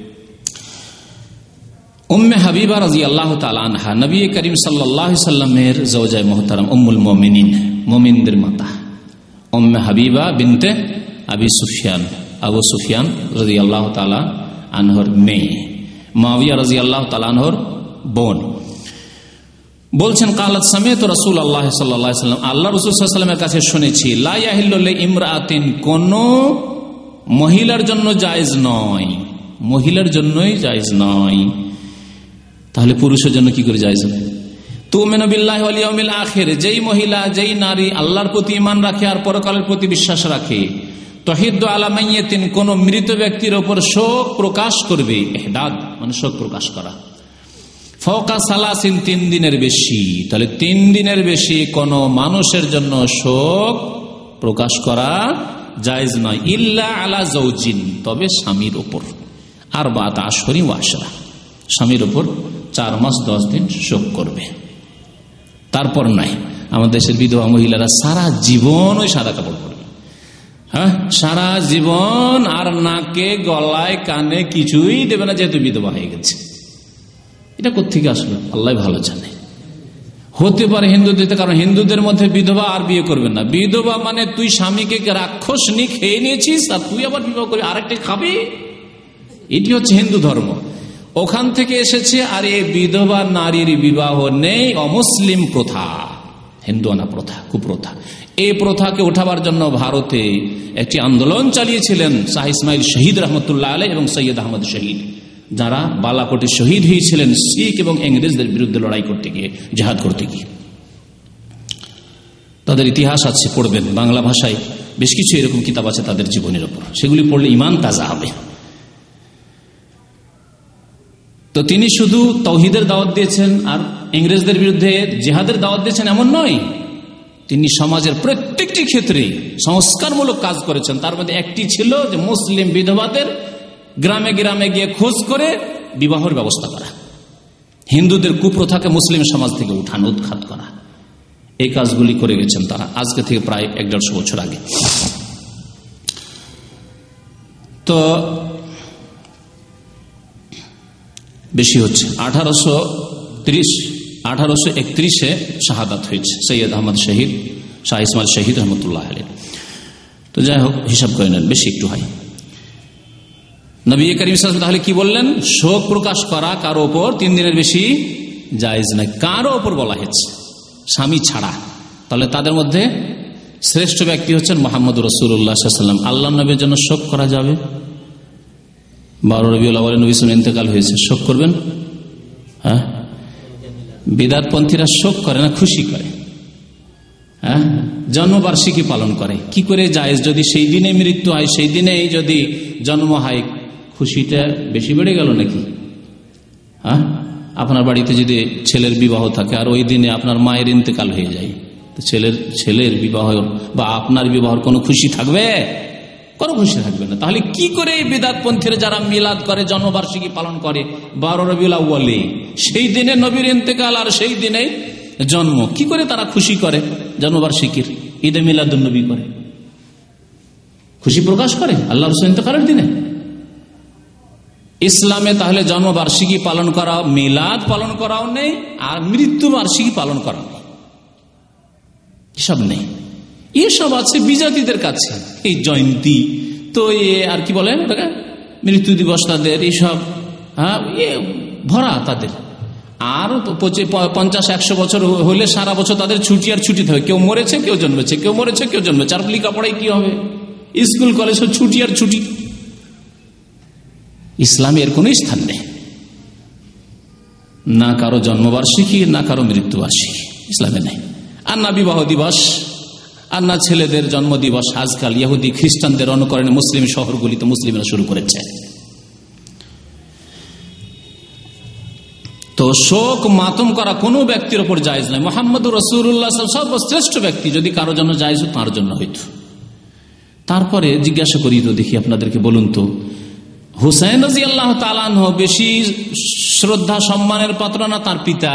Speaker 3: উম্মে হাবিবা রাদিয়াল্লাহু তাআলা আনহা, নবী করিম সাল্লাল্লাহু আলাইহি সাল্লামের জাওজায়ে মুহতারাম, উম্মুল মুমিনিন, মুমিনদের মাতা, উম্মে হাবিবা বিনতে আবি সুফিয়ান, আবু সুফিয়ান রাদিয়াল্লাহু তাআলা আনহর মেয়ে, মুআবিয়া রাদিয়াল্লাহু তাআলা আনহর বোন, বলছেন, কালাত সামিআতু রাসূলুল্লাহ সাল্লাল্লাহু আলাইহি সাল্লাম, আল্লাহ রাসূল সাল্লাল্লাহু আলাইহি সাল্লামের কাছে শুনেছি, লা ইয়াহিল্লু লিইমরাতিন, কোন মহিলার জন্য জায়েজ নয়, মহিলার জন্যই জায়েজ নয়। তাহলে পুরুষের জন্য কি করে জায়েজ হবে? তুমিনু বিল্লাহি ওয়াল ইয়াউমিল আখির, যেই মহিলা, যেই নারী আল্লাহর প্রতি ঈমান রাখে আর পরকালের প্রতি বিশ্বাস রাখে, তহিদ্দু আলা মাইয়িতিন, কোন মৃত ব্যক্তির ওপর শোক প্রকাশ করবে, ইহদাদ মানে শোক প্রকাশ করা, ফাওকা সালাসিন, তিন দিনের বেশি। তাহলে তিন দিনের বেশি কোন মানুষের জন্য শোক প্রকাশ করা জায়েজ নয়, ইল্লা আলা যাওজিন, তবে স্বামীর ওপর। আর বাত আশরি ওয়া আশরা, স্বামীর ওপর চার মাস দশ দিন শোক করবে, তারপর নাই। আমাদের দেশের বিধবা মহিলারা সারা জীবন ওই সাদা কাপড় পরবে, হ্যাঁ সারা জীবন, আর নাকে গলায় কানে কিছুই দেবে না, যেহেতু বিধবা হয়ে গেছে। এটা কোত্থেকে আসলো আল্লাহ ভালো জানে। হতে পারে হিন্দুদের, কারণ হিন্দুদের মধ্যে বিধবা আর বিয়ে করবেন না। বিধবা মানে তুই স্বামীকে রাক্ষস নি খেয়ে নিয়েছিস আর তুই আবার বিবাহ করে আরেকটা খাবি, এটি হচ্ছে হিন্দু ধর্ম, ওখান থেকে এসেছে। আর এই বিধবা নারীর বিবাহ নেই, অমুসলিম প্রথা, হিন্দুয়ানা প্রথা, কুপ্রথা। এই প্রথাকে উঠাবার জন্য ভারতে একটি আন্দোলন চালিয়েছিলেন শাহ ইসমাইল শহীদ রহমতুল্লাহ আলাইহি এবং সৈয়দ আহমদ শহীদ, যারা বালাকোটে শহীদ হয়েছিলেন শিখ এবং ইংরেজদের বিরুদ্ধে লড়াই করতে গিয়ে, জিহাদ করতে গিয়ে। তাদের ইতিহাস আছে, পড়বেন, বাংলা ভাষায় বেশ কিছু এরকম কিতাব আছে তাদের জীবনের উপর, সেগুলি পড়লে ঈমান তাজা হবে। তো তিনি শুধু তাওহীদের দাওয়াত দিয়েছেন আর ইংরেজদের বিরুদ্ধে জিহাদের দাওয়াত দিয়েছেন এমন নয়, তিনি সমাজের প্রত্যেকটি ক্ষেত্রে সংস্কারমূলক কাজ করেছেন। তার মধ্যে একটি ছিল যে মুসলিম বিধবাদের গ্রামে গ্রামে গিয়ে খোঁজ করে বিবাহের ব্যবস্থা করা, হিন্দুদের কুপ্রথাকে মুসলিম সমাজ থেকে উঠানো, উৎখাত করা। এই কাজগুলি করে গেছেন তারা আজকে থেকে প্রায় এক দেড়শো বছর আগে। তো বেশি হচ্ছে, আঠারোশো ত্রিশ আঠারোশো একত্রিশে শাহাদাত হয়েছে সৈয়দ আহমদ শহীদ, শাহ ইসমাইল শহীদ রহমতুল্লাহ আলাইহি। তো যাই হোক, হিসাব করে নেন, বেশি একটু হয়। নবী করিম সাল্লাল্লাহু আলাইহি ওয়াসাল্লাম তাহলে কি বললেন? শোক প্রকাশ করা কারো ওপর তিন দিনের বেশি জায়েজ নাই, কারো ওপর বলা হয়েছে, স্বামী ছাড়া। তাহলে তাদের মধ্যে শ্রেষ্ঠ ব্যক্তি হচ্ছেন মুহাম্মদ রাসূলুল্লাহ সাল্লাল্লাহু আলাইহি ওয়াসাল্লাম। আল্লাহর নবীর জন্য শোক করা যাবে। বারো রবিউল আউয়ালে নবী সাল্লাল্লাহু আলাইহি ওয়াসাল্লাম ইন্তেকাল হয়েছে, শোক করবেন? হ্যাঁ, বিদআতপন্থীরা শোক করে না, খুশি করে। হ্যাঁ, জন্মবার্ষিকী পালন করে। কি করে জায়েজ? যদি সেই দিনে মৃত্যু হয়, সেই দিনেই যদি জন্ম হয়, খুশিটা বেশি বেড়ে গেল নাকি? হ্যাঁ, আপনার বাড়িতে যদি ছেলের বিবাহ থাকে আর ওই দিনে আপনার মায়ের ইন্তেকাল হয়ে যায়, তো ছেলের ছেলের বিবাহ বা আপনার বিবাহের কোনো খুশি থাকবে? কোনো খুশি থাকবে না। তাহলে কি করে এই বিদআতপন্থীরা যারা মিলাদ করে, জন্মবার্ষিকী পালন করে বারো রবিউল আউয়ালে, সেই দিনে নবীর ইন্তেকাল আর সেই দিনে জন্ম, কি করে তারা খুশি করে? জন্মবার্ষিকীর ঈদে মিলাদুন নবী করে, খুশি প্রকাশ করে আল্লাহ রাসূল ইন্তেকালের দিনে। ইসলামে তাহলে জন্মবার্ষিকী পালন করা, মিলাদ পালন করাও নেই, আর মৃত্যু বার্ষিকী পালন করা নেই, এসব নেই। এসব আছে বিজাতিদের কাছে, এই জয়ন্তী, তো এ আর কি বলেন ওটাকে, মৃত্যু দিবস তাদের, এইসব হ্যাঁ ভরা তাদের। আর পঞ্চাশ একশো বছর হলে সারা বছর তাদের ছুটি আর ছুটি থাকে, কেউ মরেছে কেউ জন্মেছে, কেউ মরেছে কেউ জন্মেছে। আর লেখাপড়ায় কি হবে? স্কুল কলেজ ছুটি আর ছুটি। ইসলামে এর কোন স্থান নেই, না কারো জন্মবার্ষিকী না কারো মৃত্যুবার্ষিকী ইসলামে নেই। আর না বিবাহ দিবস, আর না ছেলেদের জন্ম দিবস। আজকাল ইহুদি খ্রিস্টানদের অনুকরণে মুসলিম শহরগুলিতে মুসলিমরা শুরু করেছে। তো শোক মাতম করা কোনো ব্যক্তির ওপর জায়েজ নয়। মুহাম্মদুর রাসূলুল্লাহ সর্বশ্রেষ্ঠ ব্যক্তি, যদি কারো জন্য জায়েজ হতো তার জন্য হইতো। তারপরে জিজ্ঞাসা করি তো দেখি আপনাদেরকে, বলুন তো, হুসাইন রাদিয়াল্লাহু তাআলা আনহু বেশি শ্রদ্ধা সম্মানের পাত্র না তার পিতা,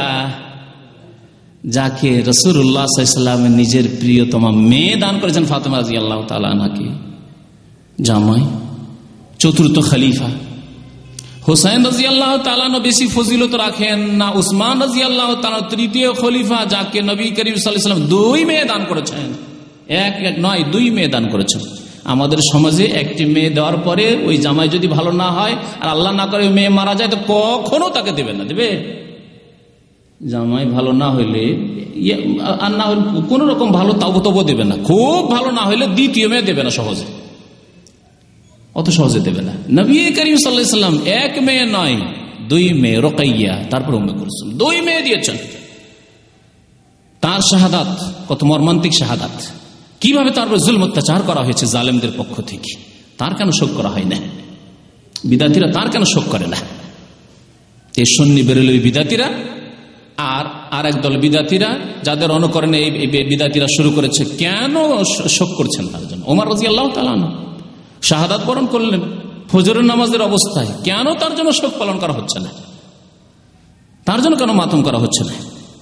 Speaker 3: যাকে রাসূলুল্লাহ সাল্লাল্লাহু আলাইহি ওয়াসাল্লাম নিজের প্রিয়তমা মেয়ে দান করেছেন, ফাতেমা রাদিয়াল্লাহু তাআলা আনহাকে জামাই, চতুর্থ খলিফা। হুসাইন রাদিয়াল্লাহু তাআলা আনহু বেশি ফজিলত রাখেন না উসমান রাদিয়াল্লাহু তাআলা, তৃতীয় খলিফা, যাকে নবী করিম সাল্লাল্লাহু আলাইহি ওয়াসাল্লাম দুই মেয়ে দান করেছেন? এক এক নয়, দুই মেয়ে দান করেছেন। আমাদের সমাজে একটি মেয়ে দেওয়ার পরে ওই জামাই যদি ভালো না হয় আর আল্লাহ না করে মেয়ে মারা যায়, তো কখনো তাকে দেবে না। দেবে? জামাই ভালো না হইলে আর না হলে কোন রকম ভালো তাও তবু দেবে না, খুব ভালো না হইলে দ্বিতীয় মেয়ে দেবে না সহজে, অত সহজে দেবে না। নবী করিম সাল্লাল্লাহু আলাইহি ওয়াসাল্লাম এক মেয়ে নয়, দুই মেয়ে, রুকাইয়া, তারপর উম্মে কুলসুম, দুই মেয়ে দিয়েছেন। তার শাহাদাত কত মর্মান্তিক শাহাদাত! কিভাবে তার উপর জুলম অত্যাচার করা হয়েছে জালেমদের পক্ষ থেকে, তার কেন শোক করা হয় না? বিদাতিরা তার কেন শোক করে না? এই সুন্নি বেরেলভী বিদাতিরা আর আর একদল বিদাতিরা যাদের অনুকরণে এই বিদাতিরা শুরু করেছে, কেন শোক করছেন তার জন্য? ওমর রাদিয়াল্লাহু তাআলা আনহু শাহাদাত বরণ করলেন ফজরের নামাজের অবস্থায়, কেন তার জন্য শোক পালন করা হচ্ছে না? তার জন্য কেন মাতম করা হচ্ছে না?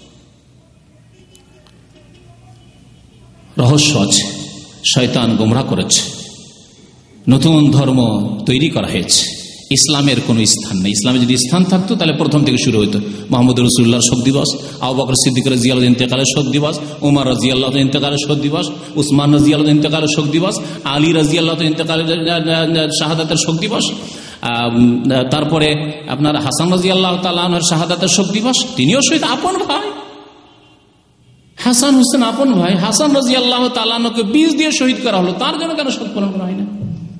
Speaker 3: রহস্য আছে। শয়তান গোমরাহ করেছে, নতুন ধর্ম তৈরি করা হয়েছে, ইসলামের কোন স্থান নেই। ইসলামে যদি স্থান থাকতো তাহলে প্রথম থেকে শুরু হতো। মোহাম্মদ রাসূলুল্লাহর শোক দিবস, আবু বকর সিদ্দিক রাদিয়াল্লাহু ইন্তেকালের শোক দিবস, উমর রাদিয়াল্লাহু ইন্তেকালের শোক দিবস, উসমান রাদিয়াল্লাহু ইন্তেকালের শোক দিবস, আলী রাদিয়াল্লাহু ইন্তেকালের শাহাদাতের শোক দিবস, তারপরে আপনার হাসান রাদিয়াল্লাহু তাআলা আনহুর শাহাদাতের শোক দিবস। তিনিও শহীদ, আপন ভাই হাসান হোসেন, আপন ভাই হাসান রাদিয়াল্লাহু তাআলা আনহুকে বিষ দিয়ে শহীদ করা হলো, তার জন্য কেন শোক পালন করা হয় না?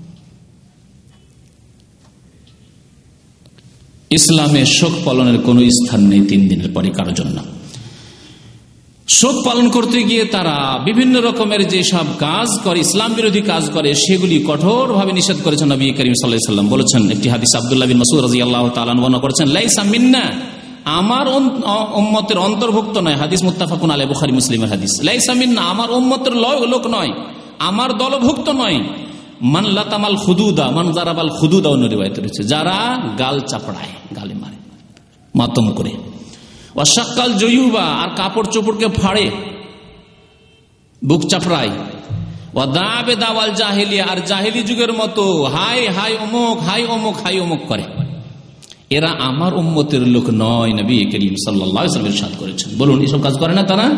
Speaker 3: ইসলামে শোক পালনের কোন স্থান নেই তিন দিনের পরে কারোর জন্য। শোক পালন করতে গিয়ে তারা বিভিন্ন রকমের যে সব কাজ করে, ইসলাম বিরোধী কাজ করে, সেগুলি কঠোরভাবে নিষেধ করেছেন নবী করিম সাল্লাল্লাহু আলাইহি ওয়াসাল্লাম। বলেছেন একটি হাদিস, আব্দুল্লাহ বিন মাসউদ রাদিয়াল্লাহু তাআলা বর্ণনা করেছেন, লাইসা মিন্না, আমার উম্মতের অন্তর্ভুক্ত নয়। হাদিস মুত্তাফাকুন আলাইহি, বুখারী মুসলিমের হাদিস। লাইসা মিন্না, আমার উম্মতের লোক নয়, আমার দলভুক্ত নয়। মান লাতামাল খুদুদা, মান জারাবাল খুদুদা, অন্য রিওয়ায়াতে রয়েছে, যারা গাল চাপড়ায়, গালে মারে, মাতম করে। ওয়াশাক্কাল জয়ুবা, আর কাপড় চোপড়কে ফাড়ে, বুক চাপড়ায়। ওয়া দাবে দাওয়াল জাহেলিয়া, আর জাহেলি যুগের মতো হাই হাই অমুক, হাই অমুক, হাই অমুক করে। এরা আমার উম্মতের লোক নয়, নবী করিম সাল্লাল্লাহু আলাইহি ওয়াসাল্লাম ইরশাদ করেছেন। বলুন, এসব কাজ করে না তারা?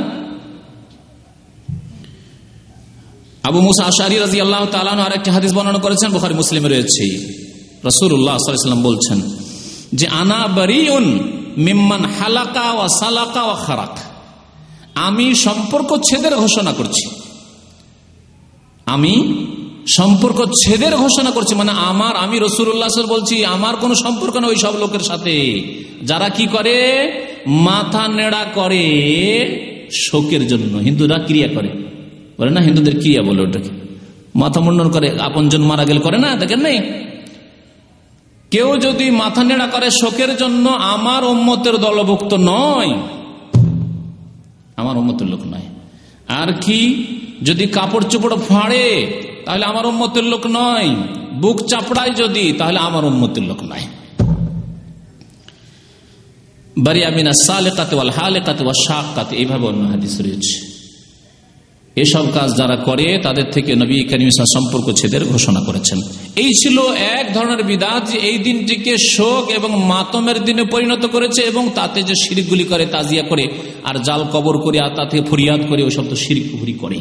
Speaker 3: আবু মুসা আশআরী রাদিয়াল্লাহু তাআলা আনহু আরেকটি হাদিস বর্ণনা করেছেন, বুখারী মুসলিমে রয়েছে। রাসূলুল্লাহ সাল্লাল্লাহু আলাইহি ওয়াসাল্লাম বলছেন যে আনা বারিউন মিম্মান হালাকা ওয়া সালাকা ওয়া খারাক, আমি সম্পর্ক ছেদের ঘোষণা করছি, আমি সম্পর্ক ছেদের ঘোষণা করছি, মানে আমার, আমি রাসূলুল্লাহ সাল্লাল্লাহু আলাইহি ওয়াসাল্লাম বলছি, আমার কোন সম্পর্ক না ওই সব লোকের সাথে যারা কি করে, মাথা নেড়া করে শোকের জন্য। হিন্দুরা ক্রিয়া করে, বলে না, হিন্দুদের ক্রিয়া বলে ওটাকে, মাথা মুন্ডন করে, আপনজন মারা গেলে করে না, দেখেন নাই? কেউ যদি মাথা নেড়া করে শোকের জন্য, আমার উম্মতের দলভুক্ত নয়, আমার উম্মতের লোক নয়। আর কি, যদি কাপড় চোপড় ফাড়ে তাহলে আমার উম্মতের লোক নয়, বুক চাপড়ায় যদি, তাহলে আমার উম্মতের লোক নয়। বারিয়া মিনাস সালিকাতি ওয়াল হালিকাতি ওয়াশ শাক্কাতি, এইভাবে অন্য হাদিস রয়েছে। এসব কাজ যারা করে তাদের থেকে নবী করিম সাল্লাল্লাহু আলাইহি ওয়াসাল্লাম সম্পর্ক ছেদের ঘোষণা করেছেন। এই ছিল এক ধরনের বিদআত, যে এই দিনটিকে শোক এবং মাতমের দিনে পরিণত করেছে, এবং তাতে যে শিরকগুলি করে, তাজিয়া করে আর জাল কবর করে আর তাতে ফরিয়াদ করে, ওই সব তো শিরক কুফরি করে।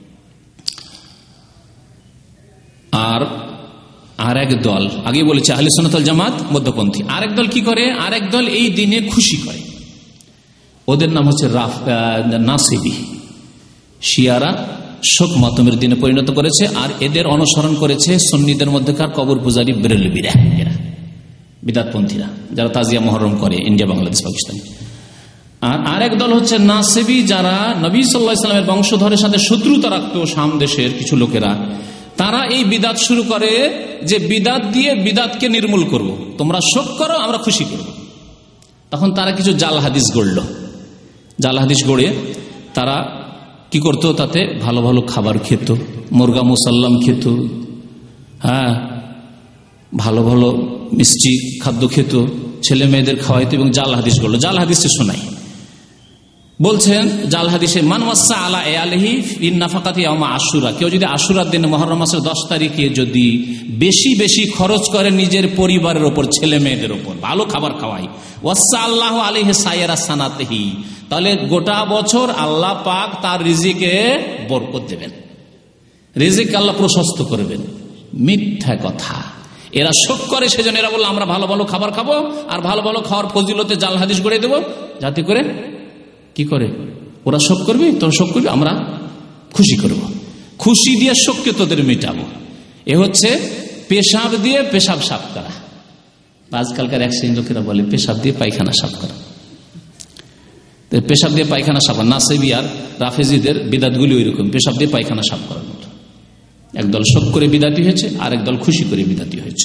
Speaker 3: আর আরেক দল, আগে বলেছে আহলে সুন্নাত ওয়াল জামাত, মধ্যপন্থী। আরেক দল কি করে, আরেক দল এই দিনে খুশি করে, ওদের নাম হচ্ছে নাসিবি। শিয়ারা শোক মাতমের দিনে পরিণত করেছে, আর এদের অনুসরণ করেছে সুন্নিদের মধ্যেকার কবর পূজারী বেরেলভীরা, এরা বিদআতপন্থীরা, যারা তাজিয়া মুহররম করে ইন্ডিয়া, বাংলাদেশ, পাকিস্তান। আর আরেক দল হচ্ছে নাসিবি, যারা নবী সাল্লাল্লাহু আলাইহি ওয়াসাল্লামের বংশধরের সাথে শত্রুতা রাখতো, শাম দেশের কিছু লোকেরা। তারা এই বিদআত শুরু করে যে বিদআত দিয়ে বিদআতকে নির্মূল করব, তোমরা শোক করো, আমরা খুশি করব। তখন তারা কিছু জাল হাদিস গড়ল, জাল হাদিস গড়ে তারা কি করতো, তাতে ভালো ভালো খাবার খেত, মুরগা মুসাল্লাম খেত, হ্যাঁ, ভালো ভালো মিষ্টি খাদ্য খেত, ছেলে মেয়েদের খাওয়াইতো, এবং জাল হাদিস গড়ল। জাল হাদিসে শোনাই, বলছেন জাল হাদিসে, মান ওয়াসা আলা আলিহি ফিন নাফাকাতি ইয়াউমা আশুরা, কেউ যদি আশুরার দিনে, মুহররম মাসের দশ তারিখে যদি বেশি বেশি খরচ করে নিজের পরিবারের ওপর, ছেলে মেয়েদের ওপর, ভালো খাবার খাওয়াই, ওয়াসা আল্লাহু আলাইহি সাইরা সানাতিহি, তাহলে গোটা বছর আল্লাহ পাক তার রিজিকে বরকত দেবেন, রিজিক আল্লাহ প্রশস্ত করবেন। মিথ্যা কথা। এরা শোক করে, সেজন্য এরা বলল আমরা ভালো ভালো খাবার খাবো, আর ভালো ভালো খাওয়ার ফজিলতে জাল হাদিস গড়ে দেবো, যাতে করে কি করে, ওরা শোক করবে, তোরা শোক করবি, আমরা খুশি করব, খুশি দিয়ে শোককে তোদের মেটাবো। এ হচ্ছে পেশাব দিয়ে পেশাব সাফ করা। আজকালকার এক শ্রেণীর লোকেরা বলে পেশাব দিয়ে পায়খানা সাফ করা। পেশাব দিয়ে পায়খানা সাফ, নাসেবি আর রাফেজিদের বিদাতগুলি ওই রকম, পেশাব দিয়ে পায়খানা সাফ করার মতো। একদল শোক করে বিদাতি হয়েছে, আর একদল খুশি করে বিদাতি হয়েছে।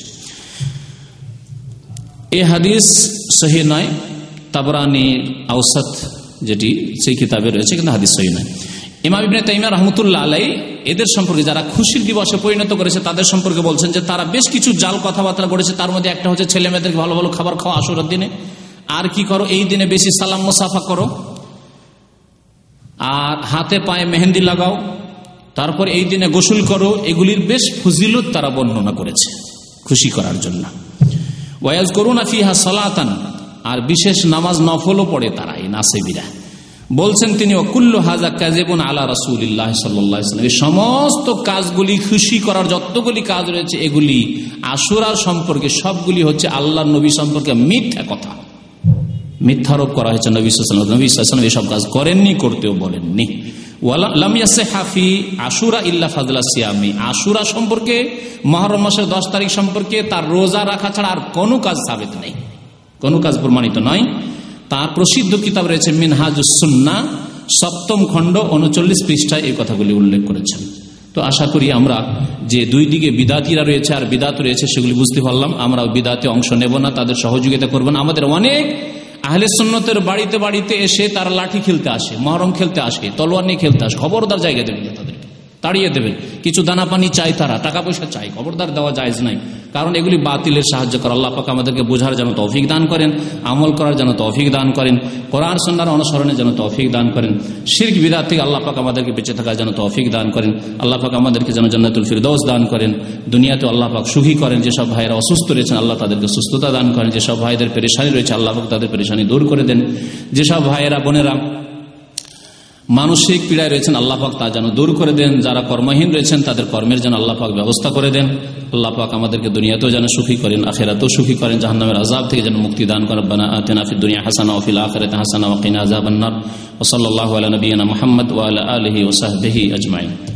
Speaker 3: এই হাদিস সহিহ নয়, তাবরানী আওসাত যেটি সেই কিতাবে রয়েছে, কিন্তু হাদিস সহিহ নয়। ইমাম ইবনে তাইমিয়া রাহমাতুল্লাহ আলাইহি এদের সম্পর্কে, যারা খুশির দিবসে পরিণত করেছে তাদের সম্পর্কে বলছেন যে তারা বেশ কিছু জাল কথাবার্তা করেছে। তার মধ্যে একটা হচ্ছে ছেলে মেয়েদেরকে ভালো ভালো খাবার খাওয়া আশুরার দিনে, আর কি করো এই দিনে বেশি সালাম মুসাফা করো, আর হাতে পায়ে মেহেন্দি লাগাও, তারপর এই দিনে গোসল করো। এগুলির বেশ ফজিলত তারা বর্ণনা করেছে খুশি করার জন্য। ওয়ায়াজকুরুনা ফিহা সালাতান, আর বিশেষ নামাজ নফলও পড়ে তারা, এই নাসেবিরা। বলছেন তিনি ওয়াকুল্লু হাযা কাযিবুন আলা রাসূলিল্লাহ সাল্লাল্লাহু আলাইহি ওয়াসাল্লাম, এই সমস্ত কাজগুলি খুশি করার যতগুলি কাজ রয়েছে এগুলি আশুরার সম্পর্কে সবগুলি হচ্ছে আল্লাহর নবী সম্পর্কে মিথ্যা কথা, মিথ্যারোপ করা হয়েছে নবী সাল্লাল্লাহু আলাইহি ওয়াসাল্লাম। নবী সাল্লাল্লাহু আলাইহি ওয়াসাল্লাম এসব কাজ করেননি, করতেও বলেননি। ওয়ালা লাম ইয়াসিহা ফি আশুরা ইল্লা ফাযলা সিয়ামি, আশুরা সম্পর্কে, মুহররম মাসের দশ তারিখ সম্পর্কে তার রোজা রাখা ছাড়া আর কোনো কাজ সাবিত নেই, কোনো কাজ প্রমাণিত নয়। তার প্রসিদ্ধ কিতাব রয়েছে মিনহাজুস সুন্নাহ, সপ্তম খণ্ড উনচল্লিশ পৃষ্ঠায় এই কথাগুলি উল্লেখ করেছেন। তো আশা করি আমরা যে দুই দিকে বিদাতিরা রয়েছে আর বিদাত রয়েছে সেগুলি বুঝতে পারলাম। আমরা বিদাতে অংশ নেব না, তাদের সহযোগিতা করব না। আমাদের অনেক আহলে সুন্নতের বাড়িতে বাড়িতে এসে তারা লাঠি খেলতে আসে, মহরম খেলতে আসে, তলোয়ার নিয়ে খেলতে আসে। খবরদার জায়গা দেবেন না, তাদেরকে তাড়িয়ে দেবেন। কিছু দানা পানি চাই, তারা টাকা পয়সা চাই, খবরদার দেওয়া জায়েজ নাই, কারণ এগুলি বাতিলের সাহায্য করে। আল্লাহ পাক আমাদেরকে বোঝার যেন তৌফিক দান করেন, আমল করার যেন তৌফিক দান করেন, কোরআন সুন্নাহর অনুসরণের যেন তৌফিক দান করেন, শিরক বিদআত থেকে আল্লাহ পাক আমাদেরকে বেঁচে থাকার যেন তৌফিক দান করেন। আল্লাহ পাক আমাদেরকে যেন জান্নাতুল ফিরদৌস দান করেন। দুনিয়াতে আল্লাহ পাক সুখী করেন। যেসব ভাইয়েরা অসুস্থ রয়েছেন আল্লাহ তাদেরকে সুস্থতা দান করেন। যেসব ভাইদের পেরেশানি রয়েছে আল্লাহ পাক তাদের পেরেশানি দূর করে দেন। যেসব ভাইয়েরা বোনেরা মানসিক পীড়ায় রয়েছেন আল্লাহ পাক তা যেন দূর করে দেন। যারা কর্মহীন রয়েছেন তাদের কর্মের যেন আল্লাহ পাক ব্যবস্থা করে দেন। আল্লাহ পাক আমাদেরকে দুনিয়াতেও যেন সুখী করেন, আখিরাতেও সুখী করেন, জাহান্নামের আযাব থেকে যেন মুক্তি দান করেন। রব্বানা আতিনা ফিদ দুনিয়া হাসানাহ ওয়া ফিল আখিরাতি হাসানাহ ওয়া কিনা আযাবান নার। ওয়া সাল্লাল্লাহু আলা নাবিয়িনা মুহাম্মদ ওয়া আলা আলিহি ওয়া সাহবিহি আজমাইন।